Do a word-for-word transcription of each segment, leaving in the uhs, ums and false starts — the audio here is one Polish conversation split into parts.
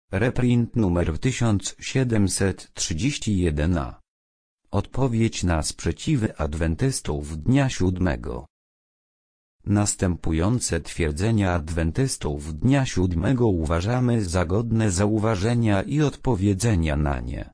Reprint numer tysiąc siedemset trzydzieści jeden a. Odpowiedź na sprzeciwy adwentystów dnia siódmego. Następujące twierdzenia adwentystów dnia siódmego uważamy za godne zauważenia i odpowiedzenia na nie.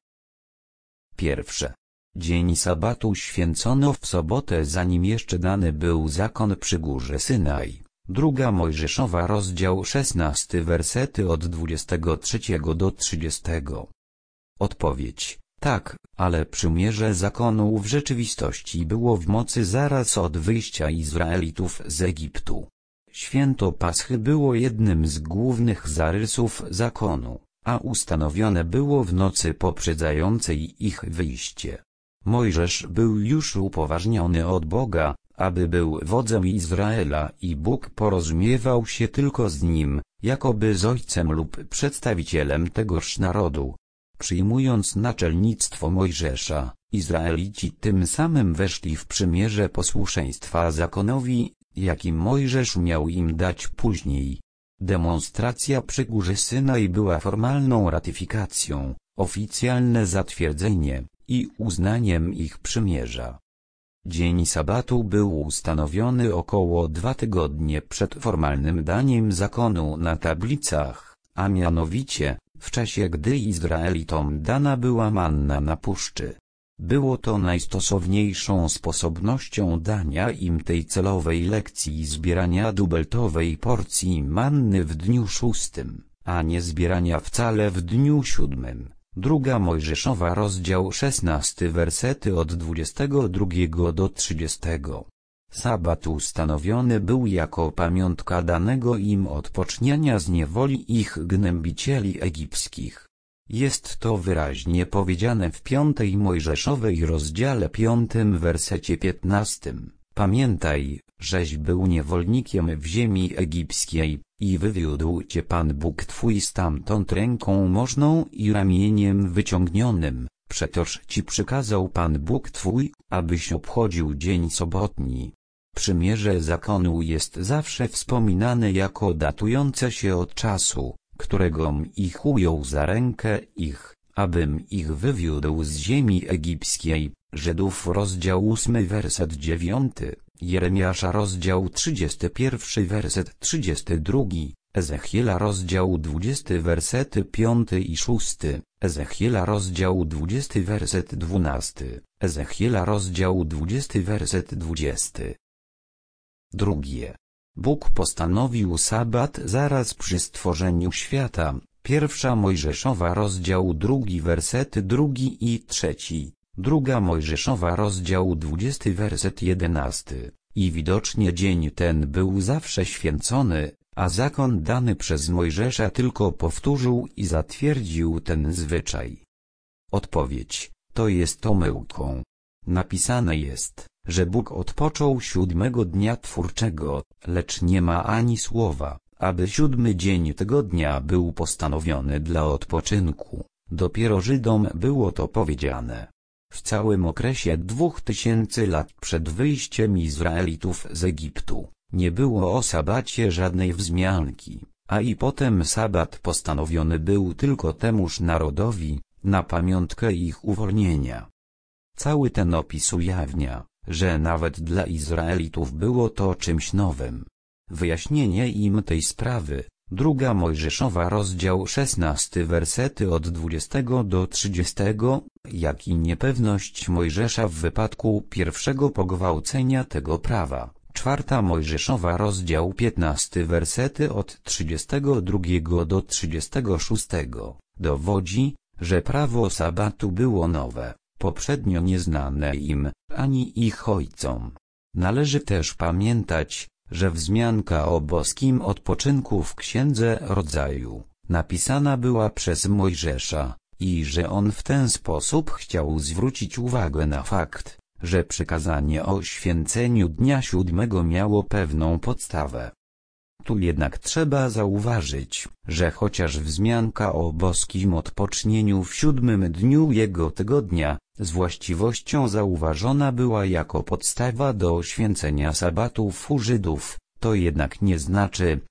Pierwsze. Dzień sabatu święcono w sobotę, zanim jeszcze dany był zakon przy górze Synaj. Druga Mojżeszowa, rozdział szesnasty, wersety od dwudziestego trzeciego do trzydziestego. Odpowiedź: tak, ale przymierze zakonu w rzeczywistości było w mocy zaraz od wyjścia Izraelitów z Egiptu. Święto Paschy było jednym z głównych zarysów zakonu, a ustanowione było w nocy poprzedzającej ich wyjście. Mojżesz był już upoważniony od Boga, aby był wodzem Izraela, i Bóg porozumiewał się tylko z nim, jakoby z ojcem lub przedstawicielem tegoż narodu. Przyjmując naczelnictwo Mojżesza, Izraelici tym samym weszli w przymierze posłuszeństwa zakonowi, jaki Mojżesz miał im dać później. Demonstracja przy górze Synaj była formalną ratyfikacją, oficjalne zatwierdzenie i uznaniem ich przymierza. Dzień sabatu był ustanowiony około dwa tygodnie przed formalnym daniem zakonu na tablicach, a mianowicie w czasie, gdy Izraelitom dana była manna na puszczy. Było to najstosowniejszą sposobnością dania im tej celowej lekcji zbierania dubeltowej porcji manny w dniu szóstym, a nie zbierania wcale w dniu siódmym. Druga Mojżeszowa, rozdział szesnasty, wersety od dwudziestego drugiego do trzydziestego. Sabat ustanowiony był jako pamiątka danego im odpocznienia z niewoli ich gnębicieli egipskich. Jest to wyraźnie powiedziane w piątej Mojżeszowej, rozdziale piątym, wersecie piętnastym. Pamiętaj, żeś był niewolnikiem w ziemi egipskiej, i wywiódł cię Pan Bóg twój stamtąd ręką możną i ramieniem wyciągnionym. Przetoż ci przykazał Pan Bóg twój, abyś obchodził dzień sobotni. Przymierze zakonu jest zawsze wspominane jako datujące się od czasu, któregom ich ujął za rękę ich, abym ich wywiódł z ziemi egipskiej. Żydów, rozdział ósmy, werset dziewiąty, Jeremiasza, rozdział trzydziesty pierwszy, werset trzydziesty drugi, Ezechiela, rozdział dwudziesty, wersety piąty i szósty, Ezechiela, rozdział dwudziesty, werset dwunasty, Ezechiela, rozdział dwudziesty, werset dwudziesty. Drugie. Bóg postanowił sabat zaraz przy stworzeniu świata. Pierwsza Mojżeszowa, rozdział drugi, wersety drugi i trzeci. Druga Mojżeszowa, rozdział dwudziesty, werset jedenasty. I widocznie dzień ten był zawsze święcony, a zakon dany przez Mojżesza tylko powtórzył i zatwierdził ten zwyczaj. Odpowiedź: to jest omyłką. Napisane jest, że Bóg odpoczął siódmego dnia twórczego, lecz nie ma ani słowa, aby siódmy dzień tygodnia był postanowiony dla odpoczynku. Dopiero Żydom było to powiedziane. W całym okresie dwóch tysięcy lat przed wyjściem Izraelitów z Egiptu nie było o sabacie żadnej wzmianki, a i potem sabat postanowiony był tylko temuż narodowi, na pamiątkę ich uwolnienia. Cały ten opis ujawnia, że nawet dla Izraelitów było to czymś nowym. Wyjaśnienie im tej sprawy. Druga Mojżeszowa, rozdział szesnasty, wersety od dwudziestego do trzydziestego, jak i niepewność Mojżesza w wypadku pierwszego pogwałcenia tego prawa. Czwarta Mojżeszowa, rozdział piętnasty, wersety od trzydziestego drugiego do trzydziestego szóstego, dowodzi, że prawo sabatu było nowe, poprzednio nieznane im, ani ich ojcom. Należy też pamiętać, że wzmianka o boskim odpoczynku w Księdze Rodzaju napisana była przez Mojżesza, i że on w ten sposób chciał zwrócić uwagę na fakt, że przykazanie o święceniu dnia siódmego miało pewną podstawę. Tu jednak trzeba zauważyć, że chociaż wzmianka o boskim odpocznieniu w siódmym dniu jego tygodnia, z właściwością zauważona była jako podstawa do święcenia sabatów u Żydów, to jednak nie znaczy,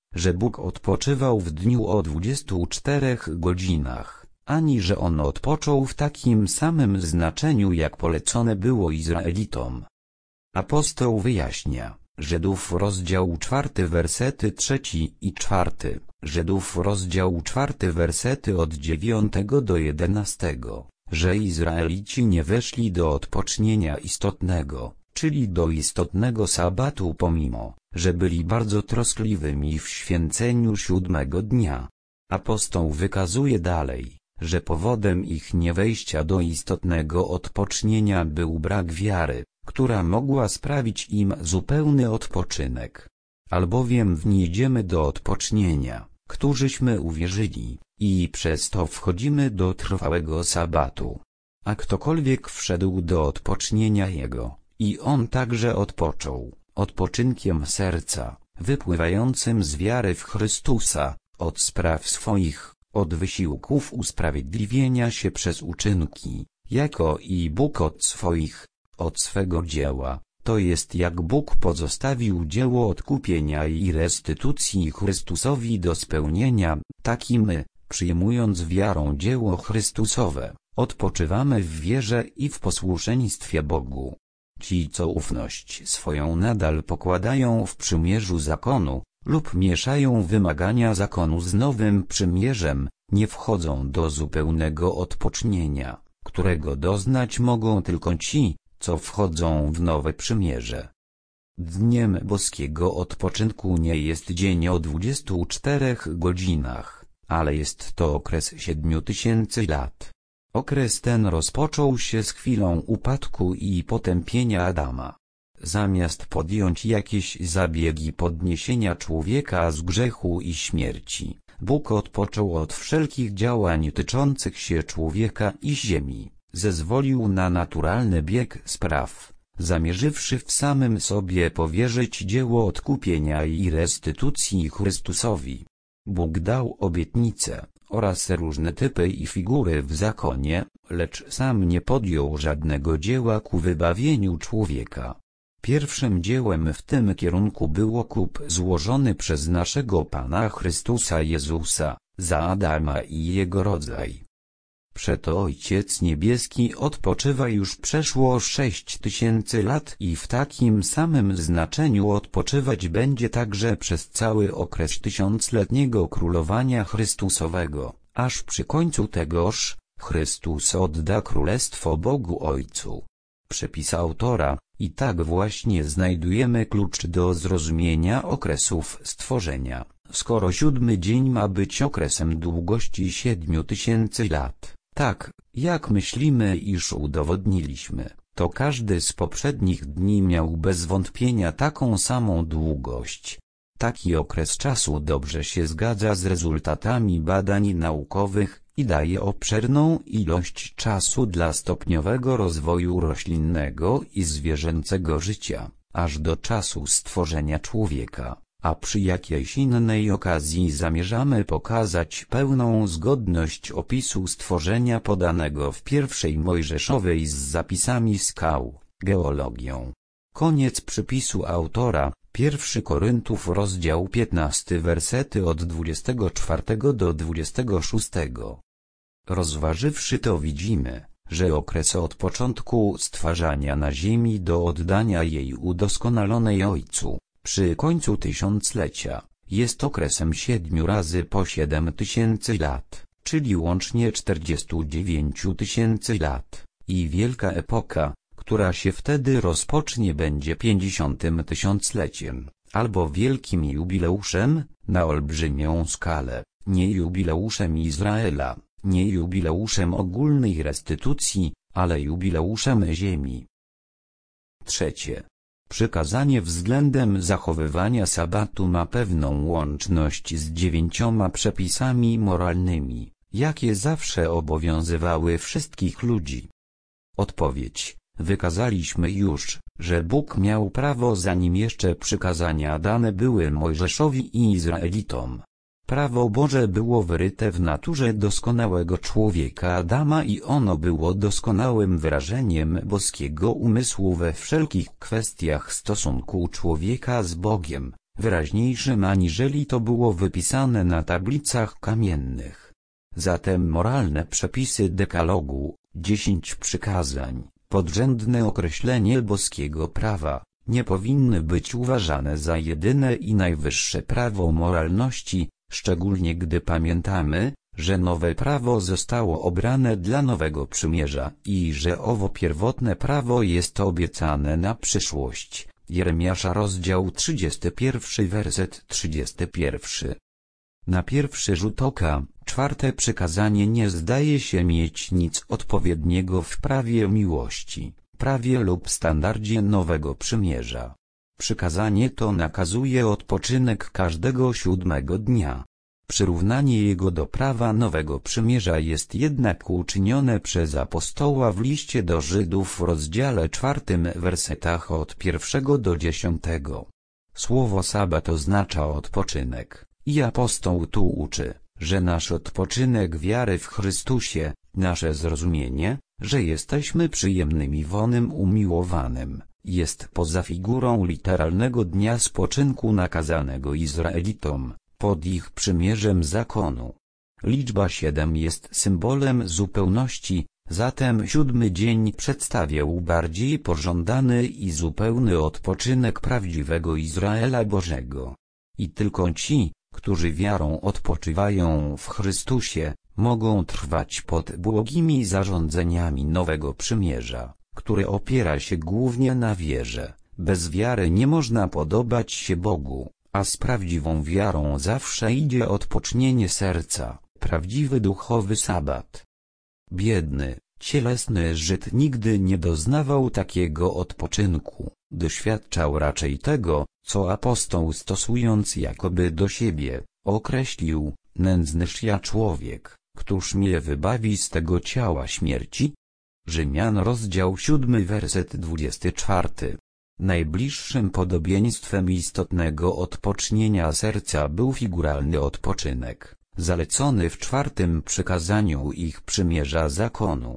że Bóg odpoczywał w dniu o dwudziestu czterech godzinach, ani że On odpoczął w takim samym znaczeniu jak polecone było Izraelitom. Apostoł wyjaśnia, Żydów rozdział czwarty wersety trzeci i czwarty, Żydów rozdział czwarty wersety od dziewiątego do jedenastego, że Izraelici nie weszli do odpocznienia istotnego, czyli do istotnego sabatu pomimo, że byli bardzo troskliwymi w święceniu siódmego dnia. Apostoł wykazuje dalej, że powodem ich niewejścia do istotnego odpocznienia był brak wiary, która mogła sprawić im zupełny odpoczynek. Albowiem w nie idziemy do odpocznienia, którzyśmy uwierzyli, i przez to wchodzimy do trwałego sabatu. A ktokolwiek wszedł do odpocznienia Jego, i on także odpoczął, odpoczynkiem serca, wypływającym z wiary w Chrystusa, od spraw swoich, od wysiłków usprawiedliwienia się przez uczynki, jako i Bóg od swoich, od swego dzieła, to jest jak Bóg pozostawił dzieło odkupienia i restytucji Chrystusowi do spełnienia, tak i my, przyjmując wiarą dzieło Chrystusowe, odpoczywamy w wierze i w posłuszeństwie Bogu. Ci, co ufność swoją nadal pokładają w przymierzu zakonu, lub mieszają wymagania zakonu z nowym przymierzem, nie wchodzą do zupełnego odpocznienia, którego doznać mogą tylko ci, co wchodzą w nowe przymierze. Dniem boskiego odpoczynku nie jest dzień o dwudziestu czterech godzinach, ale jest to okres siedmiu tysięcy lat. Okres ten rozpoczął się z chwilą upadku i potępienia Adama. Zamiast podjąć jakieś zabiegi podniesienia człowieka z grzechu i śmierci, Bóg odpoczął od wszelkich działań tyczących się człowieka i ziemi, zezwolił na naturalny bieg spraw, zamierzywszy w samym sobie powierzyć dzieło odkupienia i restytucji Chrystusowi. Bóg dał obietnice oraz różne typy i figury w zakonie, lecz sam nie podjął żadnego dzieła ku wybawieniu człowieka. Pierwszym dziełem w tym kierunku był okup złożony przez naszego Pana Chrystusa Jezusa, za Adama i jego rodzaj. Przeto Ojciec Niebieski odpoczywa już przeszło sześć tysięcy lat i w takim samym znaczeniu odpoczywać będzie także przez cały okres tysiącletniego królowania Chrystusowego, aż przy końcu tegoż, Chrystus odda królestwo Bogu Ojcu. Przepis autora, i tak właśnie znajdujemy klucz do zrozumienia okresów stworzenia, skoro siódmy dzień ma być okresem długości siedmiu tysięcy lat. Tak, jak myślimy, iż udowodniliśmy, to każdy z poprzednich dni miał bez wątpienia taką samą długość. Taki okres czasu dobrze się zgadza z rezultatami badań naukowych i daje obszerną ilość czasu dla stopniowego rozwoju roślinnego i zwierzęcego życia, aż do czasu stworzenia człowieka. A przy jakiejś innej okazji zamierzamy pokazać pełną zgodność opisu stworzenia podanego w pierwszej Mojżeszowej z zapisami skał, geologią. Koniec przypisu autora, pierwszy Koryntów rozdział piętnasty wersety od dwudziestego czwartego do dwudziestego szóstego. Rozważywszy to widzimy, że okres od początku stwarzania na ziemi do oddania jej udoskonalonej Ojcu, przy końcu tysiąclecia, jest okresem siedmiu razy po siedem tysięcy lat, czyli łącznie czterdziestu dziewięciu tysięcy lat, i wielka epoka, która się wtedy rozpocznie, będzie pięćdziesiątym tysiącleciem, albo wielkim jubileuszem, na olbrzymią skalę, nie jubileuszem Izraela, nie jubileuszem ogólnej restytucji, ale jubileuszem ziemi. Trzecie. Przykazanie względem zachowywania sabatu ma pewną łączność z dziewięcioma przepisami moralnymi, jakie zawsze obowiązywały wszystkich ludzi. Odpowiedź. Wykazaliśmy już, że Bóg miał prawo, zanim jeszcze przykazania dane były Mojżeszowi i Izraelitom. Prawo Boże było wyryte w naturze doskonałego człowieka Adama i ono było doskonałym wyrażeniem boskiego umysłu we wszelkich kwestiach stosunku człowieka z Bogiem, wyraźniejszym aniżeli to było wypisane na tablicach kamiennych. Zatem moralne przepisy dekalogu, dziesięć przykazań, podrzędne określenie boskiego prawa, nie powinny być uważane za jedyne i najwyższe prawo moralności, szczególnie gdy pamiętamy, że nowe prawo zostało obrane dla nowego przymierza i że owo pierwotne prawo jest obiecane na przyszłość. Jeremiasza rozdział trzydziesty pierwszy werset trzydziesty pierwszy. Na pierwszy rzut oka, czwarte przykazanie nie zdaje się mieć nic odpowiedniego w prawie miłości, prawie lub standardzie nowego przymierza. Przykazanie to nakazuje odpoczynek każdego siódmego dnia. Przyrównanie jego do prawa nowego przymierza jest jednak uczynione przez apostoła w liście do Żydów w rozdziale czwartym wersetach od pierwszego do dziesiątego. Słowo sabat oznacza odpoczynek, i apostoł tu uczy, że nasz odpoczynek wiary w Chrystusie, nasze zrozumienie, że jesteśmy przyjemnymi wonem umiłowanym, jest poza figurą literalnego dnia spoczynku nakazanego Izraelitom, pod ich przymierzem zakonu. Liczba siedem jest symbolem zupełności, zatem siódmy dzień przedstawiał bardziej pożądany i zupełny odpoczynek prawdziwego Izraela Bożego. I tylko ci, którzy wiarą odpoczywają w Chrystusie, mogą trwać pod błogimi zarządzeniami nowego przymierza, które opiera się głównie na wierze. Bez wiary nie można podobać się Bogu, a z prawdziwą wiarą zawsze idzie odpocznienie serca, prawdziwy duchowy sabat. Biedny, cielesny Żyd nigdy nie doznawał takiego odpoczynku, doświadczał raczej tego, co apostoł stosując jakoby do siebie, określił: nędznyż ja człowiek, któż mnie wybawi z tego ciała śmierci? Rzymian rozdział siódmy werset dwudziesty czwarty. Najbliższym podobieństwem istotnego odpocznienia serca był figuralny odpoczynek, zalecony w czwartym przykazaniu ich przymierza zakonu.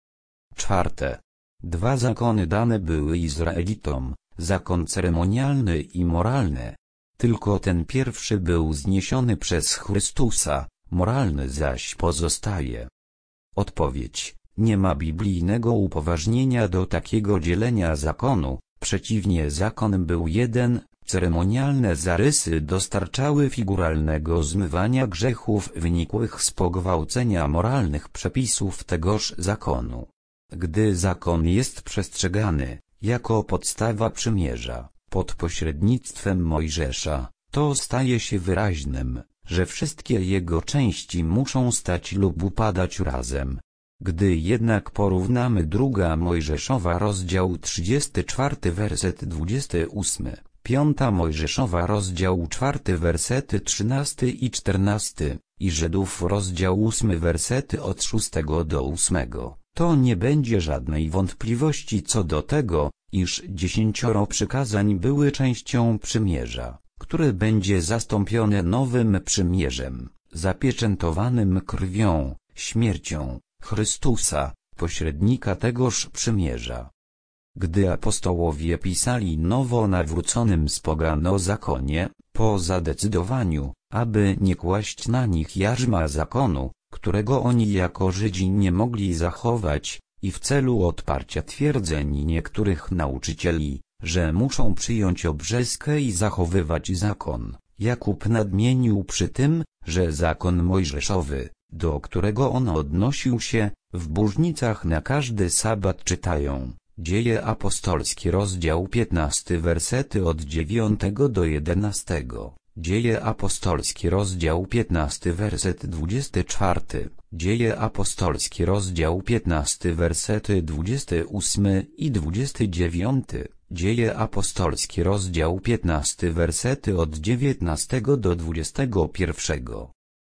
Czwarte. Dwa zakony dane były Izraelitom, zakon ceremonialny i moralny. Tylko ten pierwszy był zniesiony przez Chrystusa, moralny zaś pozostaje. Odpowiedź: nie ma biblijnego upoważnienia do takiego dzielenia zakonu. Przeciwnie, zakon był jeden, ceremonialne zarysy dostarczały figuralnego zmywania grzechów wynikłych z pogwałcenia moralnych przepisów tegoż zakonu. Gdy zakon jest przestrzegany, jako podstawa przymierza, pod pośrednictwem Mojżesza, to staje się wyraźnym, że wszystkie jego części muszą stać lub upadać razem. Gdy jednak porównamy druga Mojżeszowa rozdział trzydziesty czwarty werset dwudziesty ósmy, piąta Mojżeszowa rozdział czwarty wersety trzynasty i czternasty, i Żydów rozdział ósmy wersety od szóstego do ósmego, to nie będzie żadnej wątpliwości co do tego, iż dziesięcioro przykazań były częścią przymierza, które będzie zastąpione nowym przymierzem, zapieczętowanym krwią, śmiercią Chrystusa, pośrednika tegoż przymierza. Gdy apostołowie pisali nowo nawróconym z pogan o zakonie, po zadecydowaniu, aby nie kłaść na nich jarzma zakonu, którego oni jako Żydzi nie mogli zachować, i w celu odparcia twierdzeń niektórych nauczycieli, że muszą przyjąć obrzeskę i zachowywać zakon, Jakub nadmienił przy tym, że zakon mojżeszowy, do którego on odnosił się, w Bożnicach na każdy sabat czytają. Dzieje apostolskie rozdział piętnasty wersety od dziewiątego do jedenastego. Dzieje apostolskie rozdział piętnasty werset dwudziesty czwarty. Dzieje apostolskie rozdział piętnasty wersety dwudziesty ósmy i dwudziesty dziewiąty. Dzieje apostolskie rozdział piętnasty wersety od dziewiętnastego do dwudziestego pierwszego.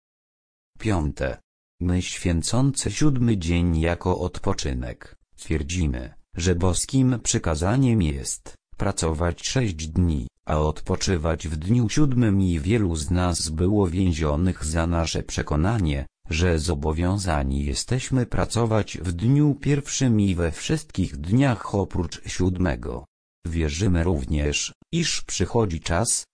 Piąte. My święcące siódmy dzień jako odpoczynek, twierdzimy, że boskim przykazaniem jest pracować sześć dni, a odpoczywać w dniu siódmym i wielu z nas było więzionych za nasze przekonanie, że zobowiązani jesteśmy pracować w dniu pierwszym i we wszystkich dniach oprócz siódmego. Wierzymy również, iż przychodzi czas,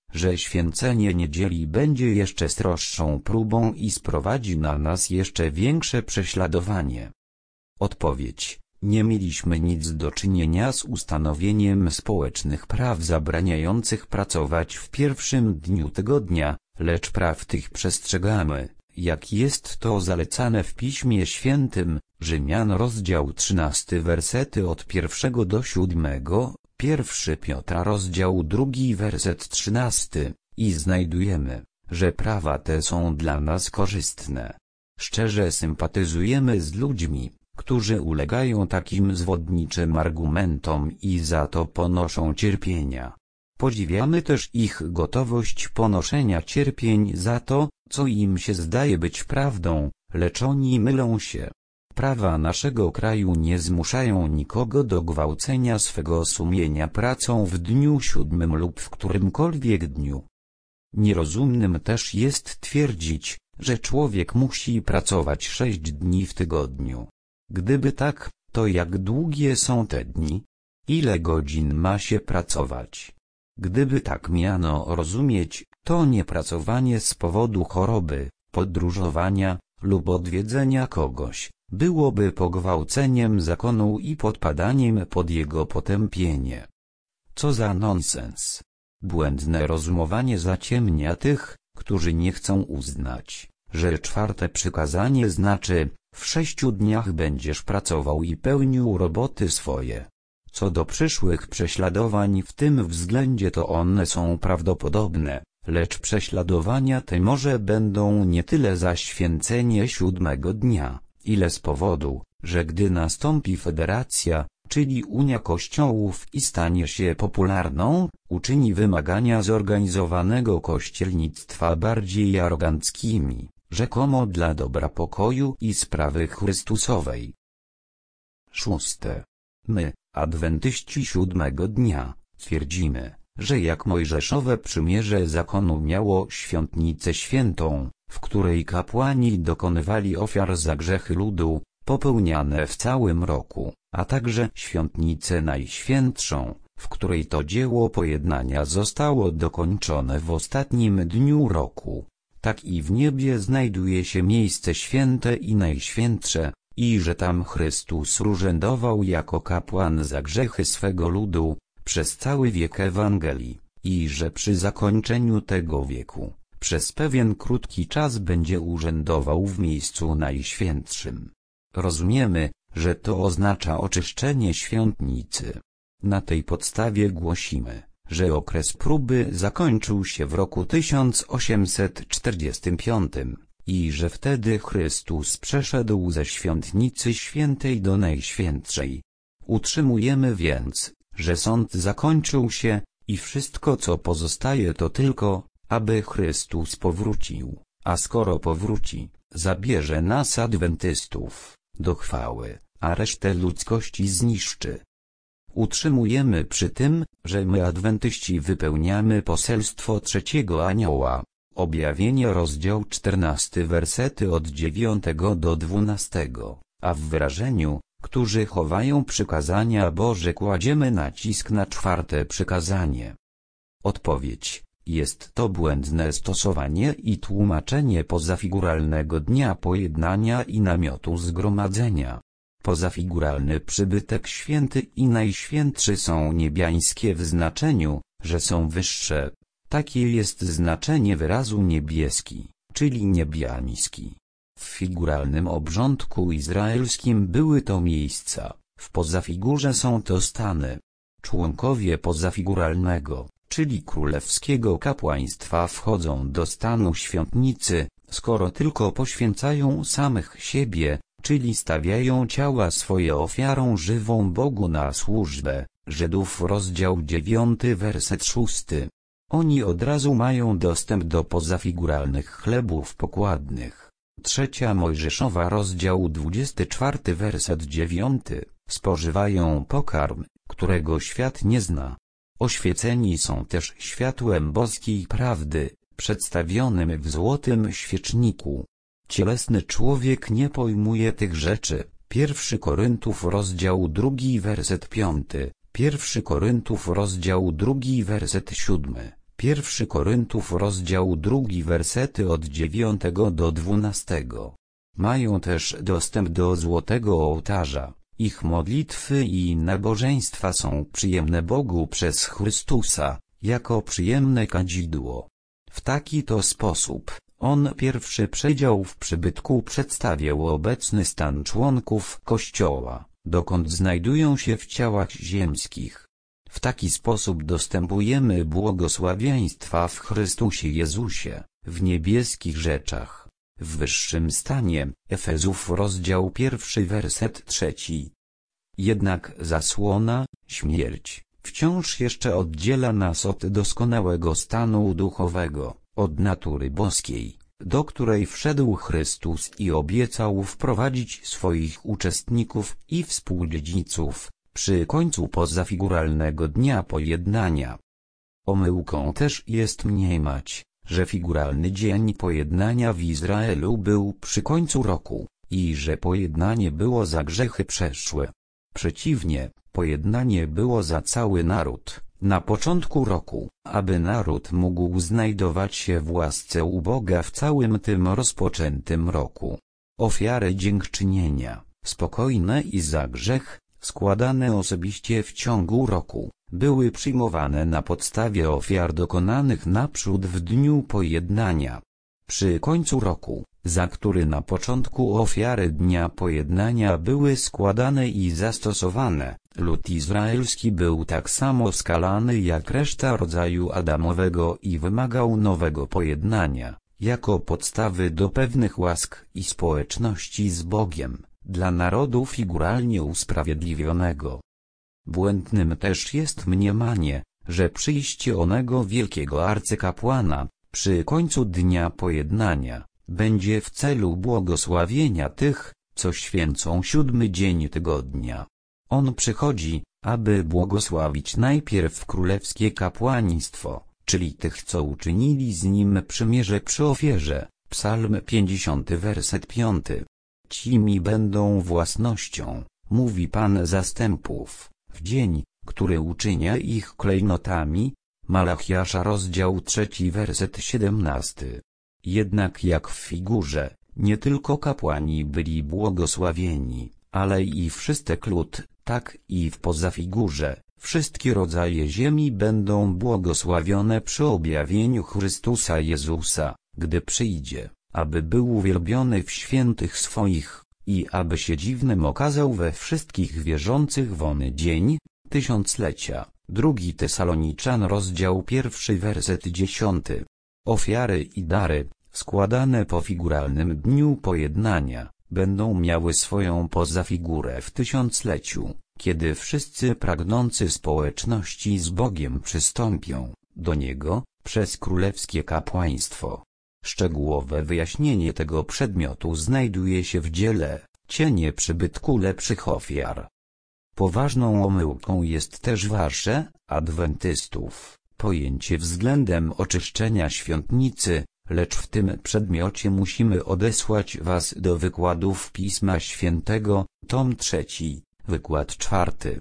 że święcenie niedzieli będzie jeszcze sroższą próbą i sprowadzi na nas jeszcze większe prześladowanie? Odpowiedź: nie mieliśmy nic do czynienia z ustanowieniem społecznych praw zabraniających pracować w pierwszym dniu tygodnia, lecz praw tych przestrzegamy, jak jest to zalecane w Piśmie Świętym. Rzymian rozdział trzynasty wersety od pierwszego do siódmego, pierwszy Piotra rozdział drugi werset trzynasty, i znajdujemy, że prawa te są dla nas korzystne. Szczerze sympatyzujemy z ludźmi, którzy ulegają takim zwodniczym argumentom i za to ponoszą cierpienia. Podziwiamy też ich gotowość ponoszenia cierpień za to, co im się zdaje być prawdą, lecz oni mylą się. Prawa naszego kraju nie zmuszają nikogo do gwałcenia swego sumienia pracą w dniu siódmym lub w którymkolwiek dniu. Nierozumnym też jest twierdzić, że człowiek musi pracować sześć dni w tygodniu. Gdyby tak, to jak długie są te dni? Ile godzin ma się pracować? Gdyby tak miano rozumieć, to niepracowanie z powodu choroby, podróżowania lub odwiedzenia kogoś byłoby pogwałceniem zakonu i podpadaniem pod jego potępienie. Co za nonsens! Błędne rozumowanie zaciemnia tych, którzy nie chcą uznać, że czwarte przykazanie znaczy: w sześciu dniach będziesz pracował i pełnił roboty swoje. Co do przyszłych prześladowań w tym względzie, to one są prawdopodobne, lecz prześladowania te może będą nie tyle za święcenie siódmego dnia, ile z powodu, że gdy nastąpi federacja, czyli Unia Kościołów i stanie się popularną, uczyni wymagania zorganizowanego kościelnictwa bardziej aroganckimi, rzekomo dla dobra pokoju i sprawy Chrystusowej. Szóste. My, adwentyści siódmego dnia, twierdzimy, że jak Mojżeszowe przymierze zakonu miało świątnicę świętą, w której kapłani dokonywali ofiar za grzechy ludu, popełniane w całym roku, a także świątnicę najświętszą, w której to dzieło pojednania zostało dokończone w ostatnim dniu roku, tak i w niebie znajduje się miejsce święte i najświętsze, i że tam Chrystus urzędował jako kapłan za grzechy swego ludu, przez cały wiek Ewangelii, i że przy zakończeniu tego wieku, przez pewien krótki czas będzie urzędował w miejscu najświętszym. Rozumiemy, że to oznacza oczyszczenie świątnicy. Na tej podstawie głosimy, że okres próby zakończył się w roku tysiąc osiemset czterdziestym piątym, i że wtedy Chrystus przeszedł ze świątnicy świętej do najświętszej. Utrzymujemy więc, że sąd zakończył się, i wszystko co pozostaje to tylko, aby Chrystus powrócił, a skoro powróci, zabierze nas adwentystów do chwały, a resztę ludzkości zniszczy. Utrzymujemy przy tym, że my adwentyści wypełniamy poselstwo trzeciego anioła. Objawienie rozdział czternasty wersety od dziewiątego do dwunastego, a w wyrażeniu, którzy chowają przykazania Boże, kładziemy nacisk na czwarte przykazanie. Odpowiedź: jest to błędne stosowanie i tłumaczenie pozafiguralnego dnia pojednania i namiotu zgromadzenia. Pozafiguralny przybytek święty i najświętszy są niebiańskie w znaczeniu, że są wyższe. Takie jest znaczenie wyrazu niebieski, czyli niebiański. W figuralnym obrządku izraelskim były to miejsca, w pozafigurze są to stany. Członkowie pozafiguralnego, czyli królewskiego kapłaństwa wchodzą do stanu świątnicy, skoro tylko poświęcają samych siebie, czyli stawiają ciała swoje ofiarą żywą Bogu na służbę. Żydów rozdział dziewiąty werset szósty. Oni od razu mają dostęp do pozafiguralnych chlebów pokładnych. Trzecia Mojżeszowa rozdział dwudziesty czwarty werset dziewiąty. Spożywają pokarm, którego świat nie zna. Oświeceni są też światłem boskiej prawdy, przedstawionym w złotym świeczniku. Cielesny człowiek nie pojmuje tych rzeczy. Pierwszy Koryntów rozdział drugi werset piąty. Pierwszy Koryntów rozdział drugi werset siódmy. Pierwszy Koryntów rozdział drugi wersety od dziewiątego do dwunastego. Mają też dostęp do złotego ołtarza. Ich modlitwy i nabożeństwa są przyjemne Bogu przez Chrystusa, jako przyjemne kadzidło. W taki to sposób, On pierwszy przedział w przybytku przedstawiał obecny stan członków Kościoła, dokąd znajdują się w ciałach ziemskich. W taki sposób dostępujemy błogosławieństwa w Chrystusie Jezusie, w niebieskich rzeczach, w wyższym stanie. Efezów rozdział pierwszy werset trzeci. Jednak zasłona, śmierć, wciąż jeszcze oddziela nas od doskonałego stanu duchowego, od natury boskiej, do której wszedł Chrystus i obiecał wprowadzić swoich uczestników i współdziedziczów, przy końcu pozafiguralnego dnia pojednania. Omyłką też jest mniemać, że figuralny dzień pojednania w Izraelu był przy końcu roku, i że pojednanie było za grzechy przeszłe. Przeciwnie, pojednanie było za cały naród, na początku roku, aby naród mógł znajdować się w łasce u Boga w całym tym rozpoczętym roku. Ofiary dziękczynienia, spokojne i za grzech, składane osobiście w ciągu roku, były przyjmowane na podstawie ofiar dokonanych naprzód w dniu pojednania. Przy końcu roku, za który na początku ofiary dnia pojednania były składane i zastosowane, lud izraelski był tak samo skalany jak reszta rodzaju Adamowego i wymagał nowego pojednania, jako podstawy do pewnych łask i społeczności z Bogiem, dla narodu figuralnie usprawiedliwionego. Błędnym też jest mniemanie, że przyjście onego wielkiego arcykapłana, przy końcu dnia pojednania, będzie w celu błogosławienia tych, co święcą siódmy dzień tygodnia. On przychodzi, aby błogosławić najpierw królewskie kapłaństwo, czyli tych, co uczynili z nim przymierze przy ofierze. Psalm pięćdziesiąty werset piąty. Ci mi będą własnością, mówi Pan zastępów, w dzień, który uczynia ich klejnotami. Malachiasza rozdział trzeci werset siedemnasty. Jednak jak w figurze, nie tylko kapłani byli błogosławieni, ale i wszystek lud, tak i w pozafigurze, wszystkie rodzaje ziemi będą błogosławione przy objawieniu Chrystusa Jezusa, gdy przyjdzie, aby był uwielbiony w świętych swoich, i aby się dziwnym okazał we wszystkich wierzących w ony dzień, tysiąclecia. Drugi Tesaloniczan rozdział pierwszy werset dziesiąty. Ofiary i dary, składane po figuralnym dniu pojednania, będą miały swoją pozafigurę w tysiącleciu, kiedy wszyscy pragnący społeczności z Bogiem przystąpią do Niego, przez królewskie kapłaństwo. Szczegółowe wyjaśnienie tego przedmiotu znajduje się w dziele Cienie przybytku lepszych ofiar. Poważną omyłką jest też wasze, adwentystów, pojęcie względem oczyszczenia świątnicy, lecz w tym przedmiocie musimy odesłać was do wykładów Pisma Świętego, tom trzeci, wykład czwarty.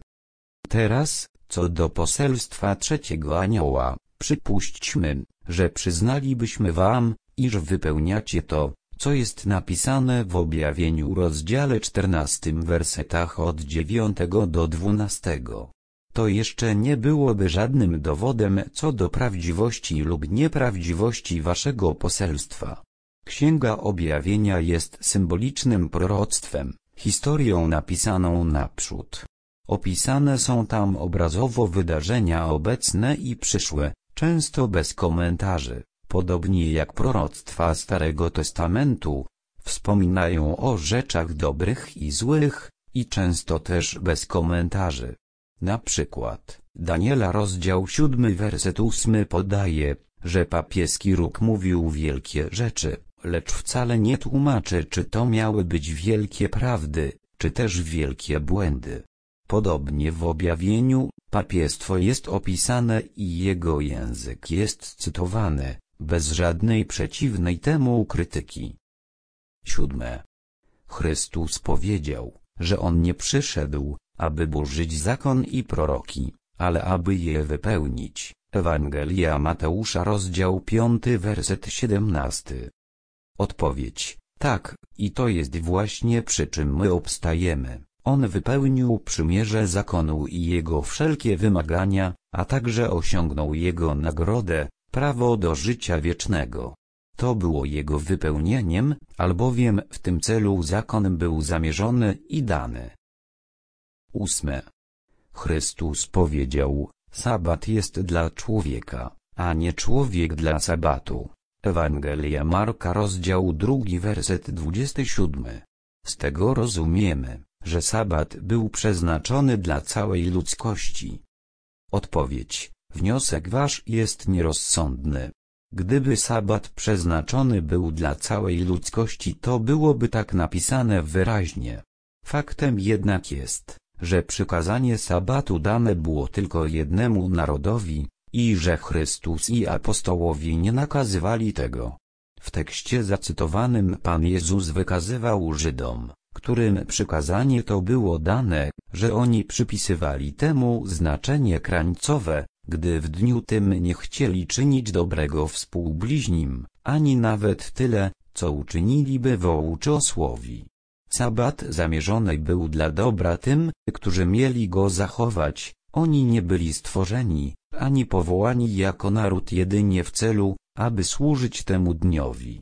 Teraz, co do poselstwa trzeciego anioła, przypuśćmy, że przyznalibyśmy wam, iż wypełniacie to, co jest napisane w objawieniu rozdziale czternastym wersetach od dziewiątego do dwunastego. To jeszcze nie byłoby żadnym dowodem co do prawdziwości lub nieprawdziwości waszego poselstwa. Księga Objawienia jest symbolicznym proroctwem, historią napisaną naprzód. Opisane są tam obrazowo wydarzenia obecne i przyszłe, często bez komentarzy. Podobnie jak proroctwa Starego Testamentu, wspominają o rzeczach dobrych i złych, i często też bez komentarzy. Na przykład, Daniela rozdział siódmy werset ósmy podaje, że papieski róg mówił wielkie rzeczy, lecz wcale nie tłumaczy, czy to miały być wielkie prawdy, czy też wielkie błędy. Podobnie w objawieniu, papiestwo jest opisane i jego język jest cytowany, bez żadnej przeciwnej temu krytyki. Siódme. Chrystus powiedział, że On nie przyszedł, aby burzyć zakon i proroki, ale aby je wypełnić. Ewangelia Mateusza rozdział piąty werset siedemnasty. Odpowiedź: tak, i to jest właśnie przy czym my obstajemy. On wypełnił przymierze zakonu i jego wszelkie wymagania, a także osiągnął jego nagrodę, prawo do życia wiecznego. To było jego wypełnieniem, albowiem w tym celu zakon był zamierzony i dany. Ósme. Chrystus powiedział: sabat jest dla człowieka, a nie człowiek dla sabatu. Ewangelia Marka rozdział drugi werset dwudziesty siódmy. Z tego rozumiemy, że sabat był przeznaczony dla całej ludzkości. Odpowiedź: wniosek wasz jest nierozsądny. Gdyby sabat przeznaczony był dla całej ludzkości, to byłoby tak napisane wyraźnie. Faktem jednak jest, że przykazanie sabatu dane było tylko jednemu narodowi, i że Chrystus i apostołowie nie nakazywali tego. W tekście zacytowanym Pan Jezus wykazywał Żydom, którym przykazanie to było dane, że oni przypisywali temu znaczenie krańcowe, gdy w dniu tym nie chcieli czynić dobrego współbliźnim, ani nawet tyle, co uczyniliby wołu czy osłowi. Sabat zamierzony był dla dobra tym, którzy mieli go zachować. Oni nie byli stworzeni, ani powołani jako naród jedynie w celu, aby służyć temu dniowi.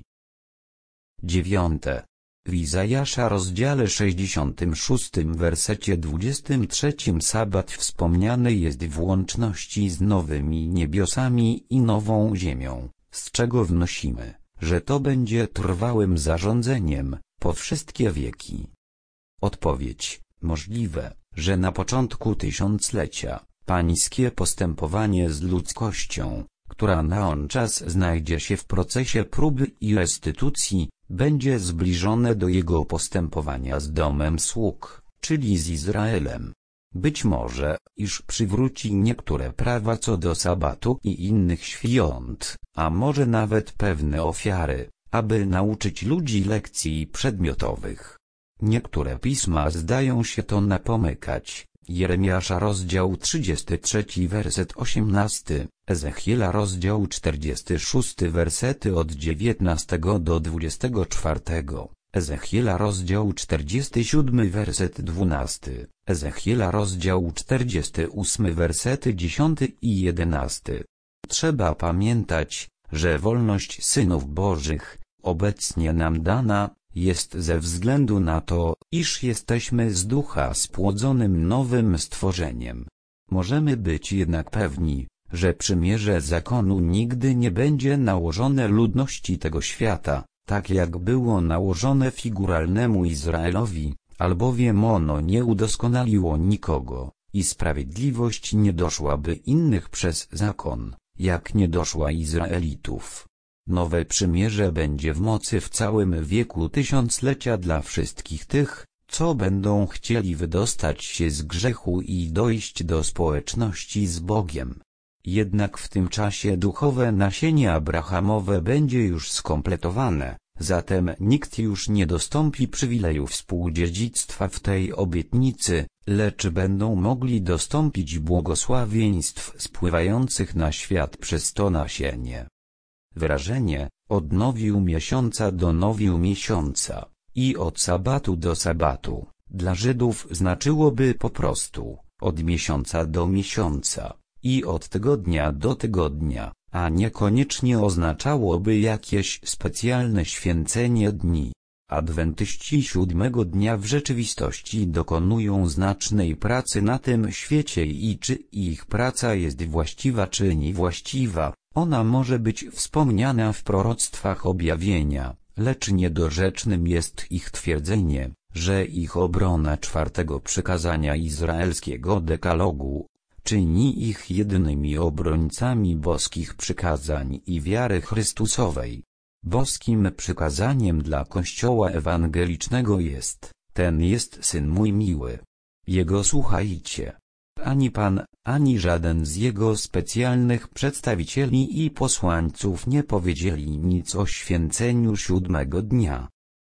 Dziewiąte. W Izajasza rozdziale sześćdziesiątym szóstym wersecie dwudziestym trzecim sabat wspomniany jest w łączności z nowymi niebiosami i nową ziemią, z czego wnosimy, że to będzie trwałym zarządzeniem, po wszystkie wieki. Odpowiedź: możliwe, że na początku tysiąclecia, pańskie postępowanie z ludzkością, która na on czas znajdzie się w procesie próby i restytucji, będzie zbliżone do jego postępowania z domem sług, czyli z Izraelem. Być może, iż przywróci niektóre prawa co do sabatu i innych świąt, a może nawet pewne ofiary, aby nauczyć ludzi lekcji przedmiotowych. Niektóre pisma zdają się to napomykać. Jeremiasza rozdział trzydziesty trzeci werset osiemnasty, Ezechiela rozdział czterdziesty szósty wersety od dziewiętnastego do dwudziestego czwartego, Ezechiela rozdział czterdziesty siódmy werset dwunasty, Ezechiela rozdział czterdziesty ósmy wersety dziesiąty i jedenasty. Trzeba pamiętać, że wolność synów Bożych, obecnie nam dana, jest ze względu na to, iż jesteśmy z ducha spłodzonym nowym stworzeniem. Możemy być jednak pewni, że przymierze zakonu nigdy nie będzie nałożone ludności tego świata, tak jak było nałożone figuralnemu Izraelowi, albowiem ono nie udoskonaliło nikogo, i sprawiedliwość nie doszłaby innych przez zakon, jak nie doszła Izraelitów. Nowe przymierze będzie w mocy w całym wieku tysiąclecia dla wszystkich tych, co będą chcieli wydostać się z grzechu i dojść do społeczności z Bogiem. Jednak w tym czasie duchowe nasienie abrahamowe będzie już skompletowane, zatem nikt już nie dostąpi przywileju współdziedzictwa w tej obietnicy, lecz będą mogli dostąpić błogosławieństw spływających na świat przez to nasienie. Wyrażenie od nowiu miesiąca do nowiu miesiąca i od sabatu do sabatu dla Żydów znaczyłoby po prostu od miesiąca do miesiąca i od tygodnia do tygodnia, a niekoniecznie oznaczałoby jakieś specjalne święcenie dni. Adwentyści siódmego dnia w rzeczywistości dokonują znacznej pracy na tym świecie i czy ich praca jest właściwa czy niewłaściwa, ona może być wspomniana w proroctwach objawienia, lecz niedorzecznym jest ich twierdzenie, że ich obrona czwartego przykazania izraelskiego dekalogu czyni ich jedynymi obrońcami boskich przykazań i wiary Chrystusowej. Boskim przykazaniem dla Kościoła ewangelicznego jest: ten jest Syn mój miły. Jego słuchajcie. Ani Pan, ani żaden z jego specjalnych przedstawicieli i posłańców nie powiedzieli nic o święceniu siódmego dnia.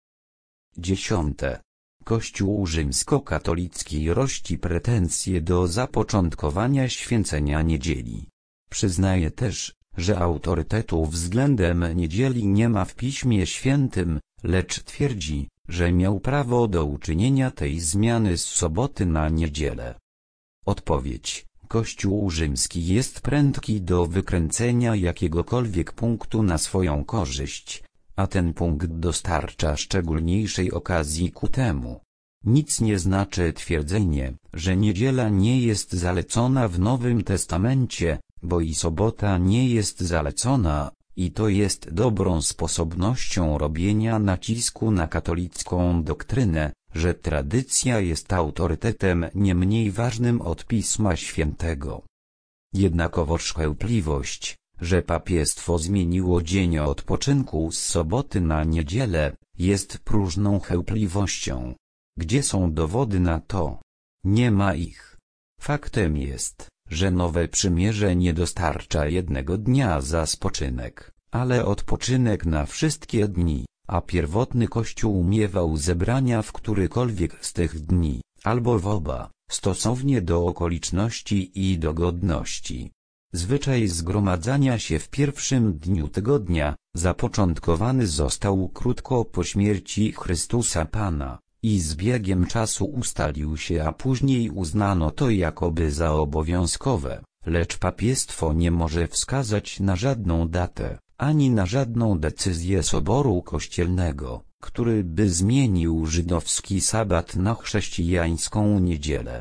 Dziesiąte. Kościół rzymskokatolicki rości pretensje do zapoczątkowania święcenia niedzieli. Przyznaje też, że autorytetu względem niedzieli nie ma w Piśmie Świętym, lecz twierdzi, że miał prawo do uczynienia tej zmiany z soboty na niedzielę. Odpowiedź: Kościół rzymski jest prędki do wykręcenia jakiegokolwiek punktu na swoją korzyść, a ten punkt dostarcza szczególniejszej okazji ku temu. Nic nie znaczy twierdzenie, że niedziela nie jest zalecona w Nowym Testamencie, bo i sobota nie jest zalecona, i to jest dobrą sposobnością robienia nacisku na katolicką doktrynę, że tradycja jest autorytetem nie mniej ważnym od Pisma Świętego. Jednakowoż chełpliwość, że papiestwo zmieniło dzień odpoczynku z soboty na niedzielę, jest próżną chełpliwością. Gdzie są dowody na to? Nie ma ich. Faktem jest, że Nowe Przymierze nie dostarcza jednego dnia za spoczynek, ale odpoczynek na wszystkie dni, a pierwotny Kościół miewał zebrania w którykolwiek z tych dni, albo w oba, stosownie do okoliczności i dogodności. Zwyczaj zgromadzania się w pierwszym dniu tygodnia, zapoczątkowany został krótko po śmierci Chrystusa Pana, i z biegiem czasu ustalił się, a później uznano to jakoby za obowiązkowe, lecz papiestwo nie może wskazać na żadną datę, ani na żadną decyzję Soboru Kościelnego, który by zmienił żydowski sabat na chrześcijańską niedzielę.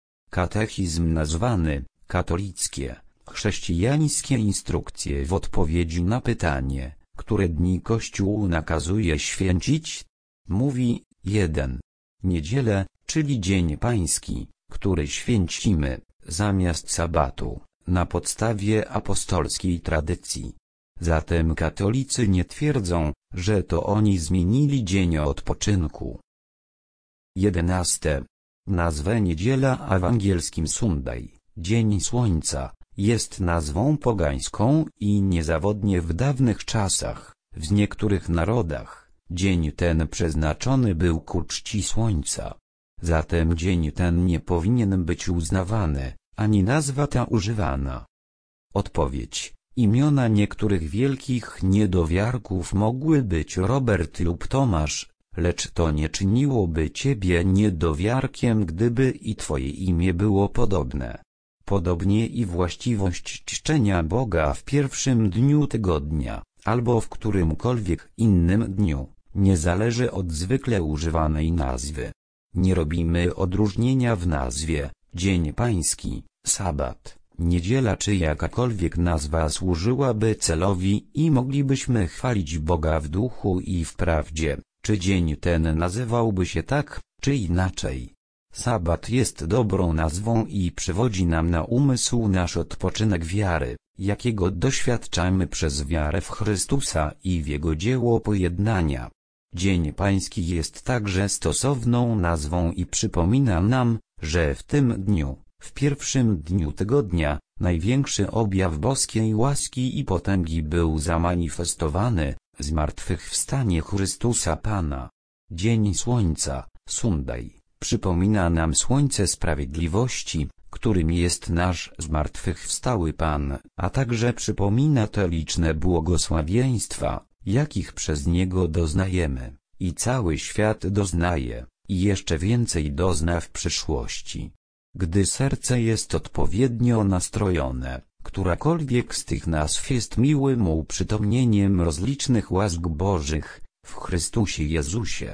Katechizm nazwany katolickie, chrześcijańskie instrukcje w odpowiedzi na pytanie, które dni Kościół nakazuje święcić, mówi: jeden. Niedzielę, czyli Dzień Pański, który święcimy, zamiast sabatu, na podstawie apostolskiej tradycji. Zatem katolicy nie twierdzą, że to oni zmienili dzień odpoczynku. jedenaste. Nazwę niedziela w angielskim Sunday, Dzień Słońca, jest nazwą pogańską i niezawodnie w dawnych czasach, w niektórych narodach, dzień ten przeznaczony był ku czci słońca. Zatem dzień ten nie powinien być uznawany, ani nazwa ta używana. Odpowiedź: imiona niektórych wielkich niedowiarków mogły być Robert lub Tomasz, lecz to nie czyniłoby ciebie niedowiarkiem, gdyby i twoje imię było podobne. Podobnie i właściwość czczenia Boga w pierwszym dniu tygodnia, albo w którymkolwiek innym dniu, nie zależy od zwykle używanej nazwy. Nie robimy odróżnienia w nazwie Dzień Pański, Sabat, Niedziela czy jakakolwiek nazwa służyłaby celowi i moglibyśmy chwalić Boga w duchu i w prawdzie, czy dzień ten nazywałby się tak, czy inaczej. Sabat jest dobrą nazwą i przywodzi nam na umysł nasz odpoczynek wiary, jakiego doświadczamy przez wiarę w Chrystusa i w Jego dzieło pojednania. Dzień Pański jest także stosowną nazwą i przypomina nam, że w tym dniu, w pierwszym dniu tygodnia, największy objaw boskiej łaski i potęgi był zamanifestowany, zmartwychwstanie Chrystusa Pana. Dzień Słońca, Sunday, przypomina nam słońce sprawiedliwości, którym jest nasz zmartwychwstały Pan, a także przypomina te liczne błogosławieństwa, jakich przez Niego doznajemy, i cały świat doznaje, i jeszcze więcej dozna w przyszłości. Gdy serce jest odpowiednio nastrojone, którakolwiek z tych nazw jest miłym uprzytomnieniem rozlicznych łask Bożych, w Chrystusie Jezusie.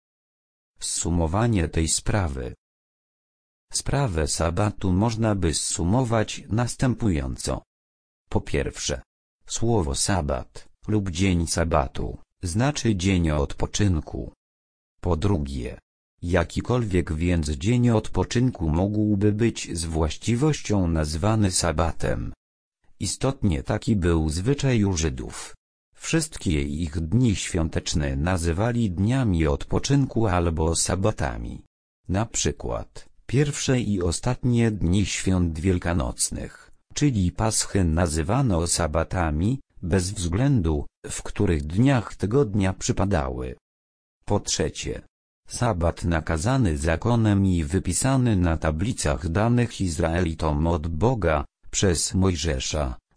Zsumowanie tej sprawy. Sprawę sabatu można by zsumować następująco. Po pierwsze, słowo sabat, lub dzień sabatu, znaczy dzień odpoczynku. Po drugie, jakikolwiek więc dzień odpoczynku mógłby być z właściwością nazwany sabatem. Istotnie taki był zwyczaj u Żydów. Wszystkie ich dni świąteczne nazywali dniami odpoczynku albo sabatami. Na przykład, pierwsze i ostatnie dni świąt wielkanocnych, czyli Paschy, nazywano sabatami, bez względu, w których dniach tygodnia przypadały. Po trzecie, sabat nakazany zakonem i wypisany na tablicach danych Izraelitom od Boga, przez Mojżesza,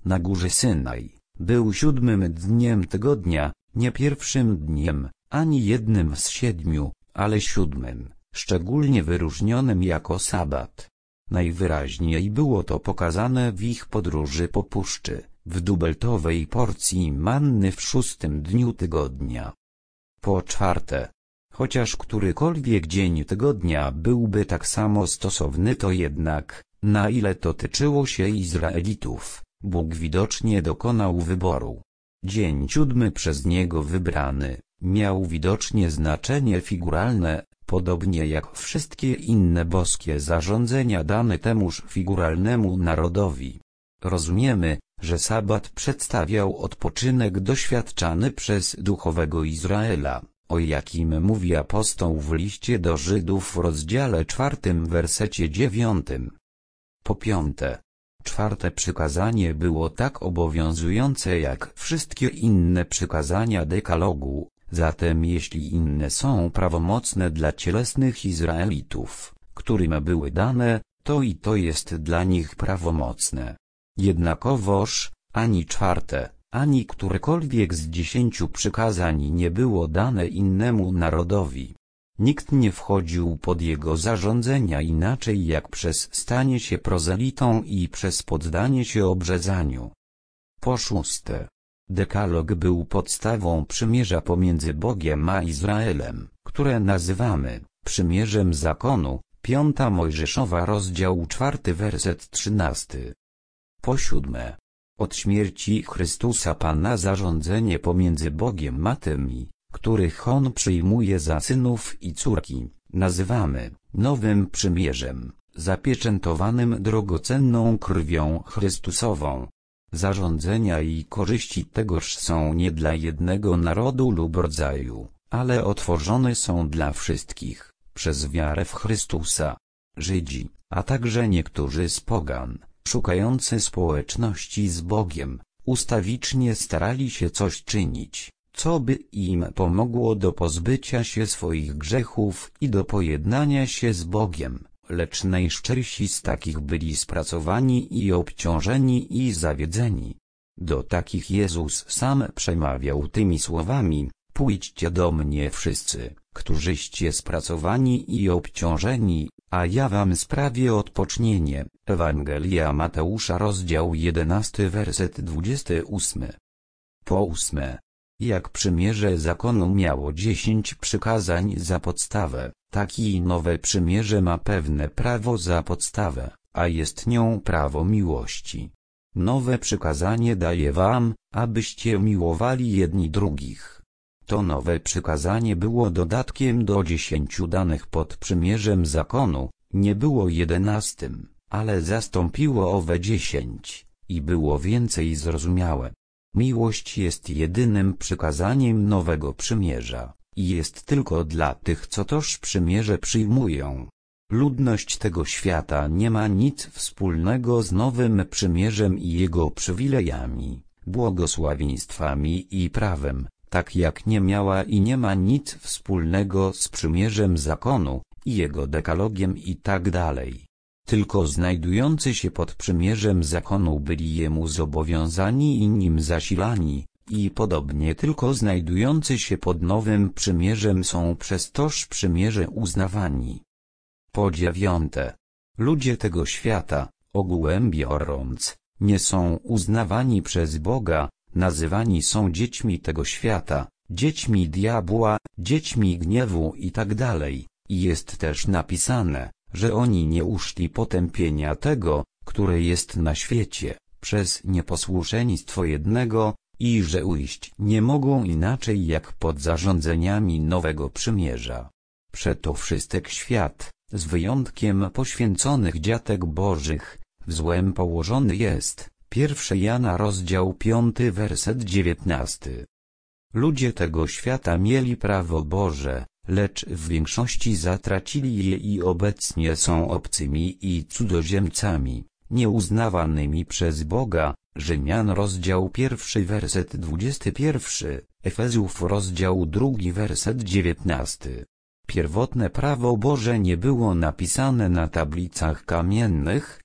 na górze Synaj, był siódmym dniem tygodnia, nie pierwszym dniem, ani jednym z siedmiu, ale siódmym, szczególnie wyróżnionym jako sabat. Najwyraźniej było to pokazane w ich podróży po puszczy, w dubeltowej porcji manny w szóstym dniu tygodnia. Po czwarte, chociaż którykolwiek dzień tygodnia byłby tak samo stosowny, to jednak, na ile to tyczyło się Izraelitów, Bóg widocznie dokonał wyboru. Dzień siódmy przez Niego wybrany, miał widocznie znaczenie figuralne, podobnie jak wszystkie inne boskie zarządzenia dane temuż figuralnemu narodowi. Rozumiemy, że sabat przedstawiał odpoczynek doświadczany przez duchowego Izraela, o jakim mówi apostoł w liście do Żydów w rozdziale czwartym wersecie dziewiątym. Po piąte, czwarte przykazanie było tak obowiązujące jak wszystkie inne przykazania dekalogu, zatem jeśli inne są prawomocne dla cielesnych Izraelitów, którym były dane, to i to jest dla nich prawomocne. Jednakowoż, ani czwarte, ani którekolwiek z dziesięciu przykazań nie było dane innemu narodowi. Nikt nie wchodził pod jego zarządzenia inaczej jak przez stanie się prozelitą i przez poddanie się obrzezaniu. Po szóste, dekalog był podstawą przymierza pomiędzy Bogiem a Izraelem, które nazywamy przymierzem zakonu, piąta Mojżeszowa rozdział czwarty werset trzynasty. Po siódme, od śmierci Chrystusa Pana zarządzenie pomiędzy Bogiem a tymi, których On przyjmuje za synów i córki, nazywamy nowym przymierzem, zapieczętowanym drogocenną krwią Chrystusową. Zarządzenia i korzyści tegoż są nie dla jednego narodu lub rodzaju, ale otworzone są dla wszystkich, przez wiarę w Chrystusa. Żydzi, a także niektórzy z pogan, szukający społeczności z Bogiem, ustawicznie starali się coś czynić, co by im pomogło do pozbycia się swoich grzechów i do pojednania się z Bogiem, lecz najszczersi z takich byli spracowani i obciążeni i zawiedzeni. Do takich Jezus sam przemawiał tymi słowami: pójdźcie do mnie wszyscy, którzyście spracowani i obciążeni, a ja wam sprawię odpocznienie. Ewangelia Mateusza rozdział jedenasty werset dwudziesty ósmy. Po ósme, jak przymierze zakonu miało dziesięć przykazań za podstawę, tak i nowe przymierze ma pewne prawo za podstawę, a jest nią prawo miłości. Nowe przykazanie daje wam, abyście miłowali jedni drugich. To nowe przykazanie było dodatkiem do dziesięciu danych pod przymierzem zakonu, nie było jedenastym, ale zastąpiło owe dziesięć, i było więcej zrozumiałe. Miłość jest jedynym przykazaniem nowego przymierza, i jest tylko dla tych, co toż przymierze przyjmują. Ludność tego świata nie ma nic wspólnego z nowym przymierzem i jego przywilejami, błogosławieństwami i prawem, tak jak nie miała i nie ma nic wspólnego z przymierzem zakonu, i jego dekalogiem i tak dalej. Tylko znajdujący się pod przymierzem zakonu byli jemu zobowiązani i nim zasilani, i podobnie tylko znajdujący się pod nowym przymierzem są przez toż przymierze uznawani. Po dziewiąte, ludzie tego świata, ogółem biorąc, nie są uznawani przez Boga, nazywani są dziećmi tego świata, dziećmi diabła, dziećmi gniewu i tak dalej, i jest też napisane, że oni nie uszli potępienia tego, które jest na świecie, przez nieposłuszeństwo jednego, i że ujść nie mogą inaczej jak pod zarządzeniami nowego przymierza. Przeto wszystek świat, z wyjątkiem poświęconych dziatek bożych, w złem położony jest. Pierwszy Jana rozdział piąty werset dziewiętnasty. Ludzie tego świata mieli prawo Boże, lecz w większości zatracili je i obecnie są obcymi i cudzoziemcami, nieuznawanymi przez Boga. Rzymian rozdział pierwszy werset dwudziesty pierwszy, Efezjów rozdział drugi werset dziewiętnasty. Pierwotne prawo Boże nie było napisane na tablicach kamiennych,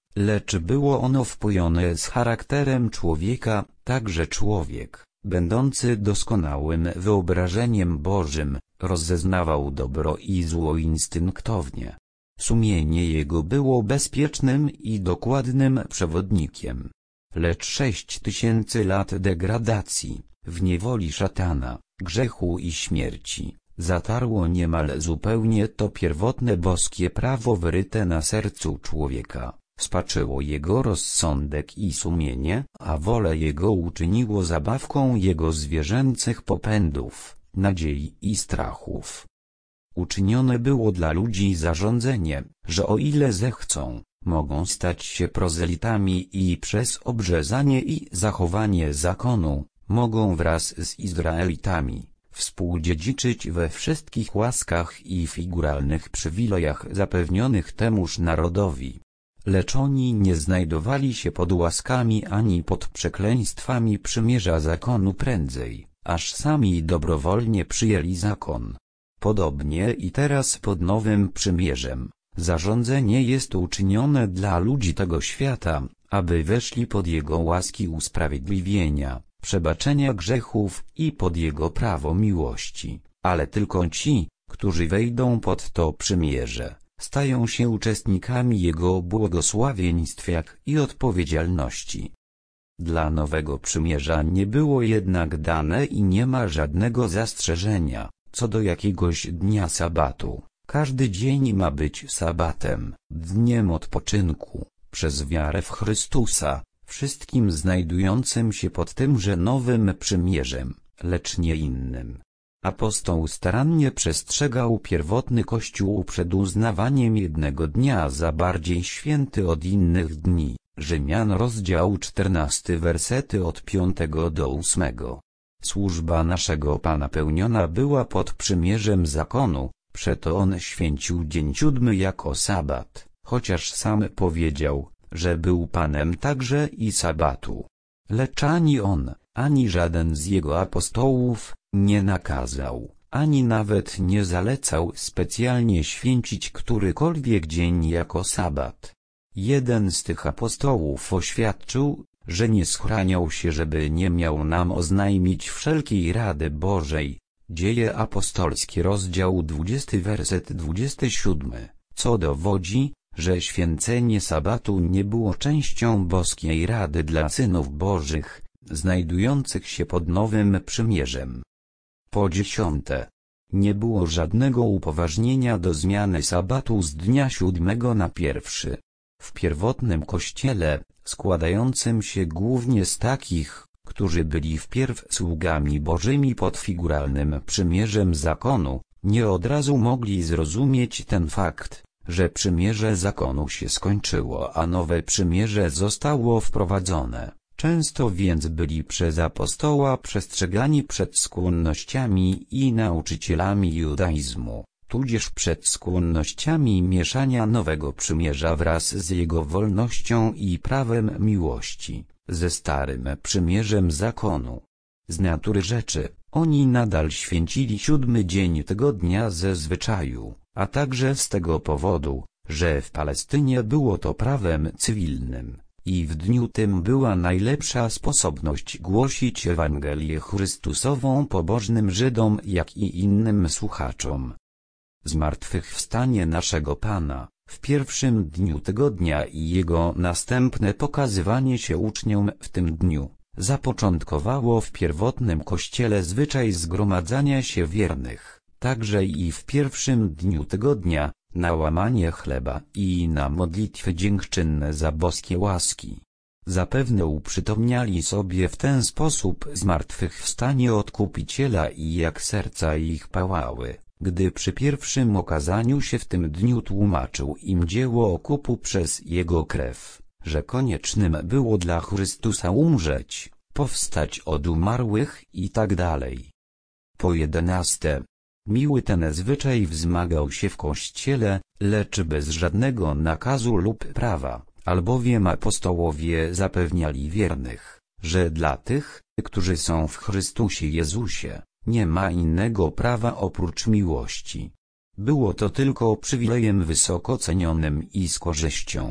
lecz było ono wpojone z charakterem człowieka, także człowiek, będący doskonałym wyobrażeniem Bożym, rozeznawał dobro i zło instynktownie. Sumienie jego było bezpiecznym i dokładnym przewodnikiem. Lecz sześć tysięcy lat degradacji, w niewoli szatana, grzechu i śmierci, zatarło niemal zupełnie to pierwotne boskie prawo wyryte na sercu człowieka, spaczyło jego rozsądek i sumienie, a wolę jego uczyniło zabawką jego zwierzęcych popędów, nadziei i strachów. Uczynione było dla ludzi zarządzenie, że o ile zechcą, mogą stać się prozelitami i przez obrzezanie i zachowanie zakonu, mogą wraz z Izraelitami współdziedziczyć we wszystkich łaskach i figuralnych przywilejach zapewnionych temuż narodowi. Lecz oni nie znajdowali się pod łaskami ani pod przekleństwami przymierza zakonu prędzej, aż sami dobrowolnie przyjęli zakon. Podobnie i teraz pod nowym przymierzem, zarządzenie jest uczynione dla ludzi tego świata, aby weszli pod jego łaski usprawiedliwienia, przebaczenia grzechów i pod jego prawo miłości, ale tylko ci, którzy wejdą pod to przymierze, stają się uczestnikami jego błogosławieństw i odpowiedzialności. Dla nowego przymierza nie było jednak dane i nie ma żadnego zastrzeżenia co do jakiegoś dnia sabatu. Każdy dzień ma być sabatem, dniem odpoczynku, przez wiarę w Chrystusa, wszystkim znajdującym się pod tymże nowym przymierzem, lecz nie innym. Apostoł starannie przestrzegał pierwotny Kościół przed uznawaniem jednego dnia za bardziej święty od innych dni. Rzymian rozdział czternasty wersety od piątego do ósmego. Służba naszego Pana pełniona była pod przymierzem zakonu, przeto on święcił dzień siódmy jako sabat, chociaż sam powiedział, że był Panem także i sabatu. Lecz ani on, ani żaden z jego apostołów nie nakazał, ani nawet nie zalecał specjalnie święcić którykolwiek dzień jako sabat. Jeden z tych apostołów oświadczył, że nie schraniał się, żeby nie miał nam oznajmić wszelkiej rady Bożej. Dzieje apostolskie rozdział dwudziesty werset dwudziesty siódmy, co dowodzi, że święcenie sabatu nie było częścią boskiej rady dla synów Bożych, znajdujących się pod nowym przymierzem. Po dziesiąte, nie było żadnego upoważnienia do zmiany sabatu z dnia siódmego na pierwszy. W pierwotnym Kościele, składającym się głównie z takich, którzy byli wpierw sługami Bożymi pod figuralnym przymierzem zakonu, nie od razu mogli zrozumieć ten fakt, że przymierze zakonu się skończyło, a nowe przymierze zostało wprowadzone. Często więc byli przez apostoła przestrzegani przed skłonnościami i nauczycielami judaizmu, tudzież przed skłonnościami mieszania nowego przymierza wraz z jego wolnością i prawem miłości, ze starym przymierzem zakonu. Z natury rzeczy, oni nadal święcili siódmy dzień tygodnia ze zwyczaju, a także z tego powodu, że w Palestynie było to prawem cywilnym, i w dniu tym była najlepsza sposobność głosić Ewangelię Chrystusową pobożnym Żydom jak i innym słuchaczom. Zmartwychwstanie naszego Pana, w pierwszym dniu tygodnia i jego następne pokazywanie się uczniom w tym dniu, zapoczątkowało w pierwotnym Kościele zwyczaj zgromadzania się wiernych, także i w pierwszym dniu tygodnia, na łamanie chleba i na modlitwy dziękczynne za boskie łaski. Zapewne uprzytomniali sobie w ten sposób zmartwychwstanie Odkupiciela i jak serca ich pałały, gdy przy pierwszym okazaniu się w tym dniu tłumaczył im dzieło okupu przez Jego krew, że koniecznym było dla Chrystusa umrzeć, powstać od umarłych i tak dalej. Po jedenaste. Miły ten zwyczaj wzmagał się w Kościele, lecz bez żadnego nakazu lub prawa, albowiem apostołowie zapewniali wiernych, że dla tych, którzy są w Chrystusie Jezusie, nie ma innego prawa oprócz miłości. Było to tylko przywilejem wysoko cenionym i z korzyścią.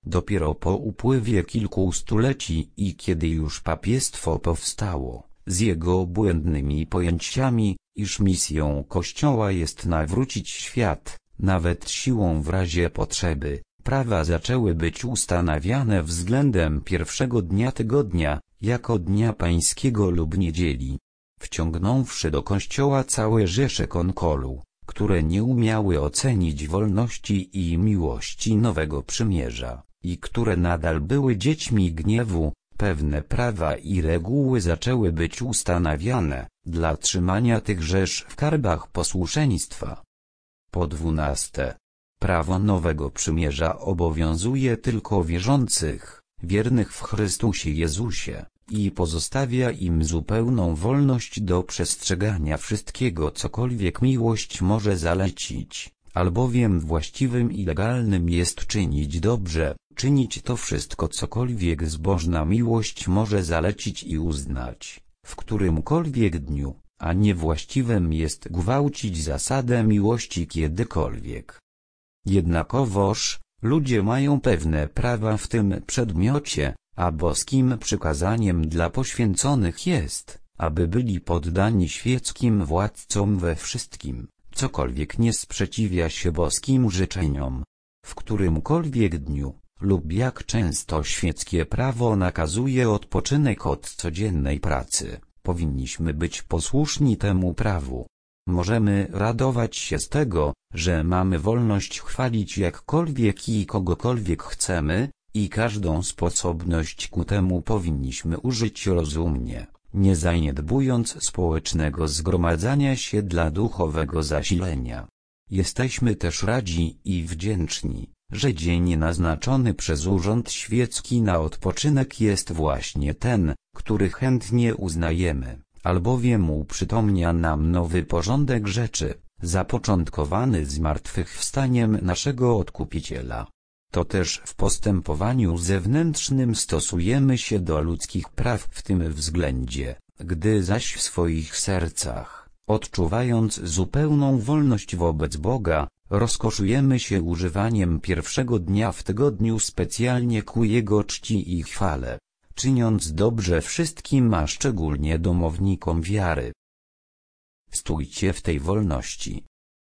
Dopiero po upływie kilku stuleci i kiedy już papiestwo powstało, z jego błędnymi pojęciami, iż misją Kościoła jest nawrócić świat, nawet siłą w razie potrzeby, prawa zaczęły być ustanawiane względem pierwszego dnia tygodnia, jako dnia pańskiego lub niedzieli. Wciągnąwszy do Kościoła całe rzesze konkolu, które nie umiały ocenić wolności i miłości nowego przymierza, i które nadal były dziećmi gniewu, pewne prawa i reguły zaczęły być ustanawiane, dla trzymania tych rzesz w karbach posłuszeństwa. Po dwunaste. Prawo nowego przymierza obowiązuje tylko wierzących, wiernych w Chrystusie Jezusie, i pozostawia im zupełną wolność do przestrzegania wszystkiego, cokolwiek miłość może zalecić, albowiem właściwym i legalnym jest czynić dobrze, czynić to wszystko, cokolwiek zbożna miłość może zalecić i uznać, w którymkolwiek dniu, a niewłaściwym jest gwałcić zasadę miłości kiedykolwiek. Jednakowoż, ludzie mają pewne prawa w tym przedmiocie, a boskim przykazaniem dla poświęconych jest, aby byli poddani świeckim władcom we wszystkim, cokolwiek nie sprzeciwia się boskim życzeniom. W którymkolwiek dniu, lub jak często świeckie prawo nakazuje odpoczynek od codziennej pracy, powinniśmy być posłuszni temu prawu. Możemy radować się z tego, że mamy wolność chwalić jakkolwiek i kogokolwiek chcemy, i każdą sposobność ku temu powinniśmy użyć rozumnie, nie zaniedbując społecznego zgromadzania się dla duchowego zasilenia. Jesteśmy też radzi i wdzięczni, że dzień naznaczony przez Urząd Świecki na odpoczynek jest właśnie ten, który chętnie uznajemy, albowiem uprzytomnia nam nowy porządek rzeczy, zapoczątkowany zmartwychwstaniem naszego Odkupiciela. To też w postępowaniu zewnętrznym stosujemy się do ludzkich praw w tym względzie, gdy zaś w swoich sercach, odczuwając zupełną wolność wobec Boga, rozkoszujemy się używaniem pierwszego dnia w tygodniu specjalnie ku Jego czci i chwale, czyniąc dobrze wszystkim, a szczególnie domownikom wiary. Stójcie w tej wolności.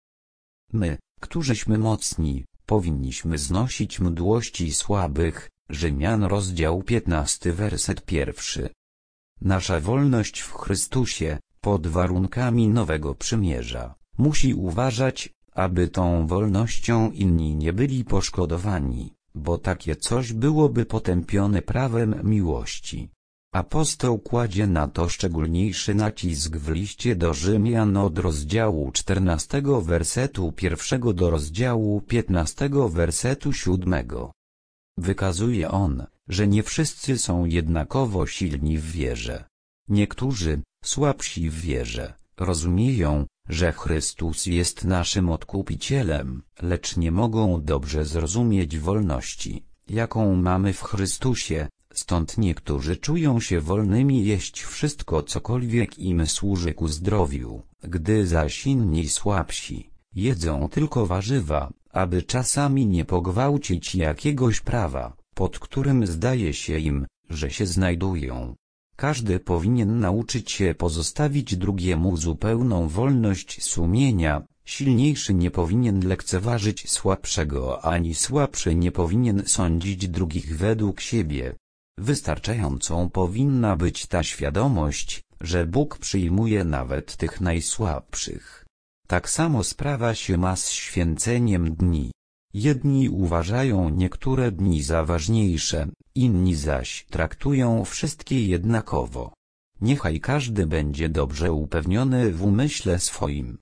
My, którzyśmy mocni, powinniśmy znosić mdłości słabych. Rzymian rozdział piętnasty werset pierwszy. Nasza wolność w Chrystusie, pod warunkami nowego przymierza, musi uważać, aby tą wolnością inni nie byli poszkodowani, bo takie coś byłoby potępione prawem miłości. Apostoł kładzie na to szczególniejszy nacisk w liście do Rzymian od rozdziału czternastego wersetu pierwszego do rozdziału piętnastego wersetu siódmego. Wykazuje on, że nie wszyscy są jednakowo silni w wierze. Niektórzy, słabsi w wierze, rozumieją, że Chrystus jest naszym Odkupicielem, lecz nie mogą dobrze zrozumieć wolności, jaką mamy w Chrystusie. Stąd niektórzy czują się wolnymi jeść wszystko, cokolwiek im służy ku zdrowiu, gdy zaś inni słabsi jedzą tylko warzywa, aby czasami nie pogwałcić jakiegoś prawa, pod którym zdaje się im, że się znajdują. Każdy powinien nauczyć się pozostawić drugiemu zupełną wolność sumienia. Silniejszy nie powinien lekceważyć słabszego, ani słabszy nie powinien sądzić drugich według siebie. Wystarczającą powinna być ta świadomość, że Bóg przyjmuje nawet tych najsłabszych. Tak samo sprawa się ma z święceniem dni. Jedni uważają niektóre dni za ważniejsze, inni zaś traktują wszystkie jednakowo. Niechaj każdy będzie dobrze upewniony w umyśle swoim.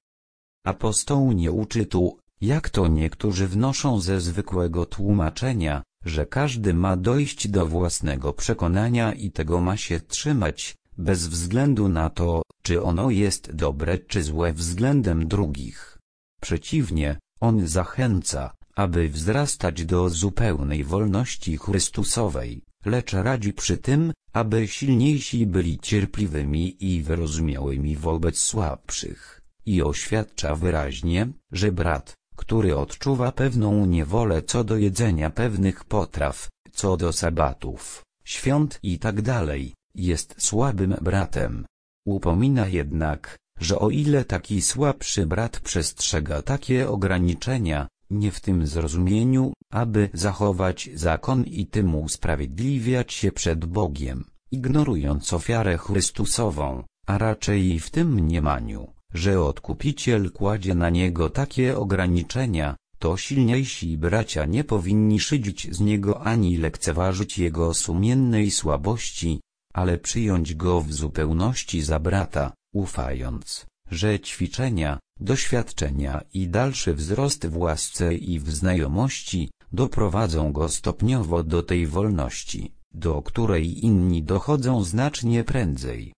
Apostoł nie uczy tu, jak to niektórzy wnoszą ze zwykłego tłumaczenia, że każdy ma dojść do własnego przekonania i tego ma się trzymać, bez względu na to, czy ono jest dobre czy złe względem drugich. Przeciwnie, on zachęca, aby wzrastać do zupełnej wolności Chrystusowej, lecz radzi przy tym, aby silniejsi byli cierpliwymi i wyrozumiałymi wobec słabszych, i oświadcza wyraźnie, że brat, który odczuwa pewną niewolę co do jedzenia pewnych potraw, co do sabatów, świąt itd., jest słabym bratem. Upomina jednak, że o ile taki słabszy brat przestrzega takie ograniczenia, nie w tym zrozumieniu, aby zachować zakon i tym usprawiedliwiać się przed Bogiem, ignorując ofiarę Chrystusową, a raczej w tym mniemaniu, że Odkupiciel kładzie na niego takie ograniczenia, to silniejsi bracia nie powinni szydzić z niego ani lekceważyć jego sumiennej słabości, ale przyjąć go w zupełności za brata, ufając, że ćwiczenia, doświadczenia i dalszy wzrost w łasce i w znajomości doprowadzą go stopniowo do tej wolności, do której inni dochodzą znacznie prędzej.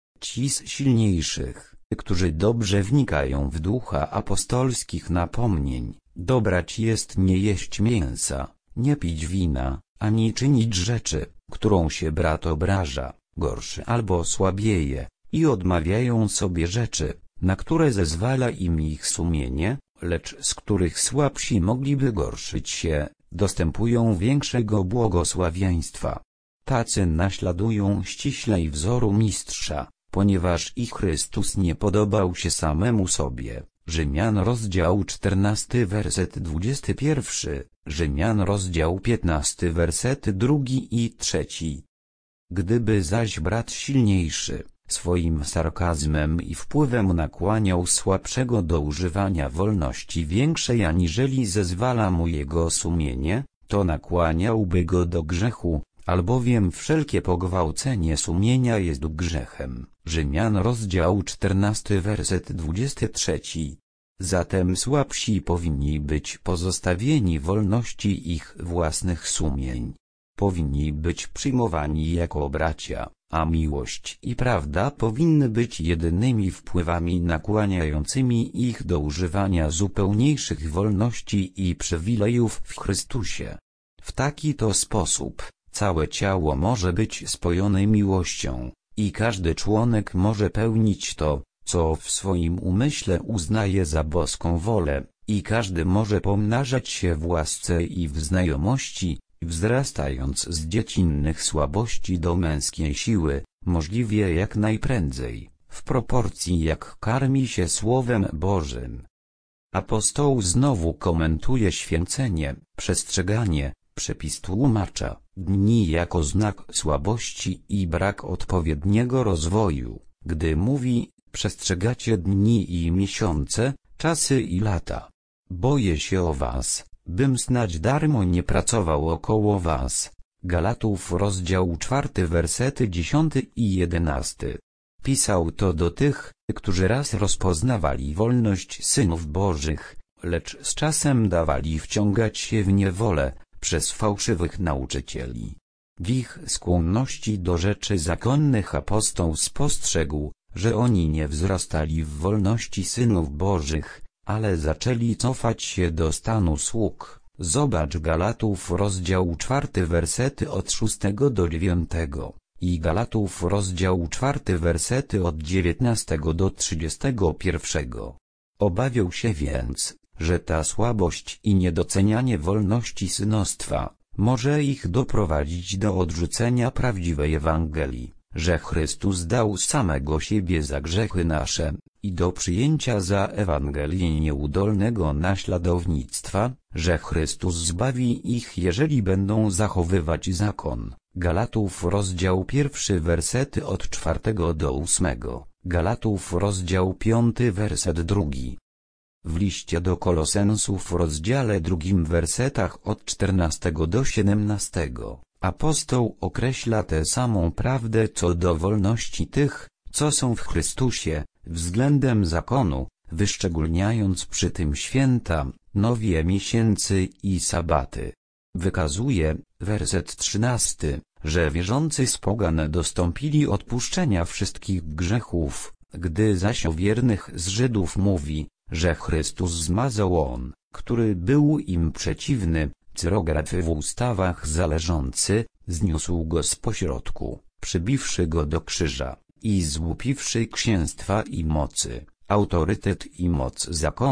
Ci z silniejszych, którzy dobrze wnikają w ducha apostolskich napomnień, dobrać jest nie jeść mięsa, nie pić wina, ani czynić rzeczy, którą się brat obraża, gorszy albo słabieje, i odmawiają sobie rzeczy, na które zezwala im ich sumienie, lecz z których słabsi mogliby gorszyć się, dostępują większego błogosławieństwa. Tacy naśladują ściślej wzoru Mistrza, ponieważ i Chrystus nie podobał się samemu sobie. Rzymian rozdział czternasty werset dwudziesty pierwszy, Rzymian rozdział piętnasty werset drugi i trzeci. Gdyby zaś brat silniejszy, swoim sarkazmem i wpływem nakłaniał słabszego do używania wolności większej aniżeli zezwala mu jego sumienie, to nakłaniałby go do grzechu, albowiem wszelkie pogwałcenie sumienia jest grzechem. Rzymian rozdział czternasty werset dwudziesty trzeci. Zatem słabsi powinni być pozostawieni wolności ich własnych sumień. Powinni być przyjmowani jako bracia, a miłość i prawda powinny być jedynymi wpływami nakłaniającymi ich do używania zupełniejszych wolności i przywilejów w Chrystusie. W taki to sposób całe ciało może być spojone miłością, i każdy członek może pełnić to, co w swoim umyśle uznaje za boską wolę, i każdy może pomnażać się w łasce i w znajomości, wzrastając z dziecinnych słabości do męskiej siły, możliwie jak najprędzej, w proporcji jak karmi się Słowem Bożym. Apostoł znowu komentuje święcenie, przestrzeganie, przepis tłumacza, dni jako znak słabości i brak odpowiedniego rozwoju, gdy mówi, przestrzegacie dni i miesiące, czasy i lata. Boję się o was, bym snadź darmo nie pracował około was. Galatów rozdział czwarty wersety dziesiąty i jedenasty. Pisał to do tych, którzy raz rozpoznawali wolność synów Bożych, lecz z czasem dawali wciągać się w niewolę przez fałszywych nauczycieli. W ich skłonności do rzeczy zakonnych apostoł spostrzegł, że oni nie wzrastali w wolności synów Bożych, ale zaczęli cofać się do stanu sług. Zobacz Galatów rozdział czwarty wersety od szóstego do dziewiątego i Galatów rozdział czwarty wersety od dziewiętnastego do trzydziestego pierwszego. Obawiał się więc, że ta słabość i niedocenianie wolności synostwa może ich doprowadzić do odrzucenia prawdziwej Ewangelii, że Chrystus dał samego siebie za grzechy nasze, i do przyjęcia za Ewangelię nieudolnego naśladownictwa, że Chrystus zbawi ich, jeżeli będą zachowywać zakon. Galatów rozdział pierwszy wersety od czwartego do ósmego, Galatów rozdział piąty werset drugi. W liście do Kolosensów w rozdziale drugim wersetach od czternastego do siedemnastego, apostoł określa tę samą prawdę co do wolności tych, co są w Chrystusie, względem zakonu, wyszczególniając przy tym święta, nowie miesięcy i sabaty. Wykazuje, werset trzynasty, że wierzący z pogan dostąpili odpuszczenia wszystkich grzechów, gdy zaś o wiernych z Żydów mówi, że Chrystus zmazał on, który był im przeciwny, cyrograf w ustawach zależący, zniósł go z pośrodku, przybiwszy go do krzyża, i złupiwszy księstwa i mocy, autorytet i moc zakonu,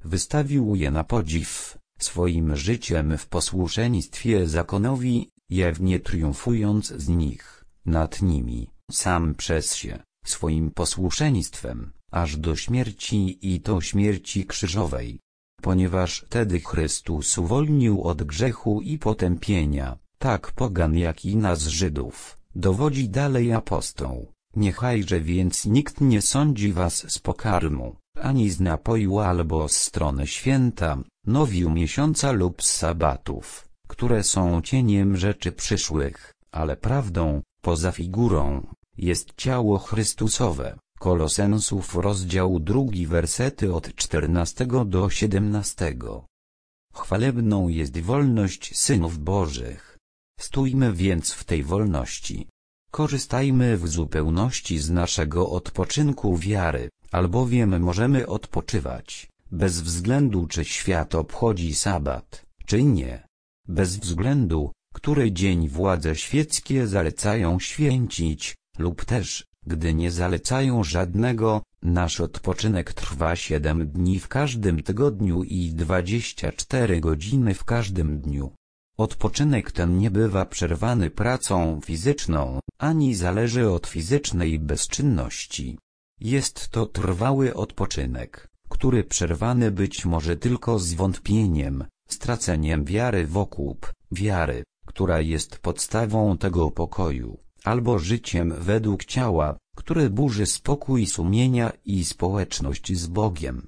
wystawił je na podziw, swoim życiem w posłuszeństwie zakonowi, jawnie triumfując z nich, nad nimi, sam przez się, swoim posłuszeństwem, aż do śmierci i to śmierci krzyżowej. Ponieważ wtedy Chrystus uwolnił od grzechu i potępienia, tak pogan jak i nas Żydów, dowodzi dalej apostoł. Niechajże więc nikt nie sądzi was z pokarmu, ani z napoju albo z strony święta, nowiu miesiąca lub z sabatów, które są cieniem rzeczy przyszłych, ale prawdą, poza figurą, jest ciało Chrystusowe. Kolosensów rozdział drugi wersety od czternastego do siedemnastego. Chwalebną jest wolność synów Bożych. Stójmy więc w tej wolności. Korzystajmy w zupełności z naszego odpoczynku wiary, albowiem możemy odpoczywać, bez względu czy świat obchodzi sabat, czy nie. Bez względu, który dzień władze świeckie zalecają święcić, lub też, gdy nie zalecają żadnego, nasz odpoczynek trwa siedem dni w każdym tygodniu i dwadzieścia cztery godziny w każdym dniu. Odpoczynek ten nie bywa przerwany pracą fizyczną, ani zależy od fizycznej bezczynności. Jest to trwały odpoczynek, który przerwany być może tylko zwątpieniem, straceniem wiary w okup, wiary, która jest podstawą tego pokoju, albo życiem według ciała, które burzy spokój sumienia i społeczność z Bogiem.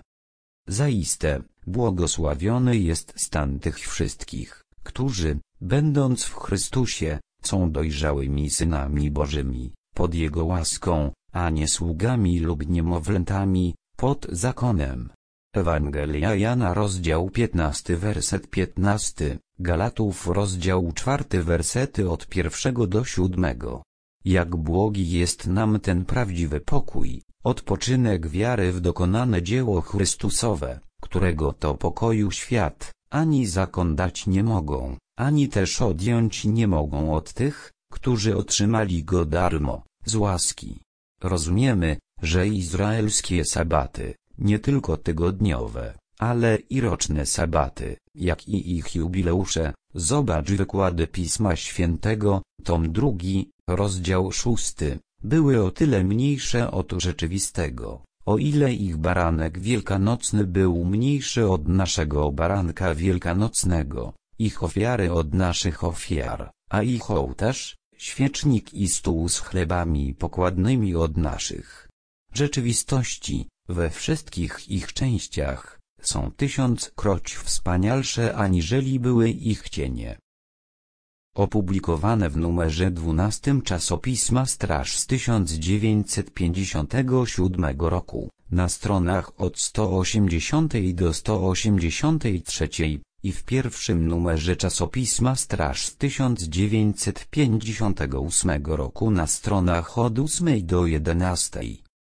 Zaiste, błogosławiony jest stan tych wszystkich, którzy, będąc w Chrystusie, są dojrzałymi synami Bożymi, pod Jego łaską, a nie sługami lub niemowlętami, pod zakonem. Ewangelia Jana rozdział piętnasty werset piętnasty, Galatów rozdział czwarty wersety od pierwszego do siódmego. Jak błogi jest nam ten prawdziwy pokój, odpoczynek wiary w dokonane dzieło Chrystusowe, którego to pokoju świat, ani zakon dać nie mogą, ani też odjąć nie mogą od tych, którzy otrzymali go darmo, z łaski. Rozumiemy, że izraelskie sabaty, nie tylko tygodniowe, ale i roczne sabaty, jak i ich jubileusze, zobacz wykłady Pisma Świętego, tom drugi, rozdział szósty, były o tyle mniejsze od rzeczywistego, o ile ich baranek wielkanocny był mniejszy od naszego baranka wielkanocnego, ich ofiary od naszych ofiar, a ich ołtarz, świecznik i stół z chlebami pokładnymi od naszych. Rzeczywistości, we wszystkich ich częściach, są tysiąckroć wspanialsze aniżeli były ich cienie. Opublikowane w numerze dwunastym czasopisma Straż z tysiąc dziewięćset pięćdziesiątego siódmego roku, na stronach od sto osiemdziesiątej do sto osiemdziesiątej trzeciej, i w pierwszym numerze czasopisma Straż z tysiąc dziewięćset pięćdziesiątego ósmego roku na stronach od ósmej do jedenastej.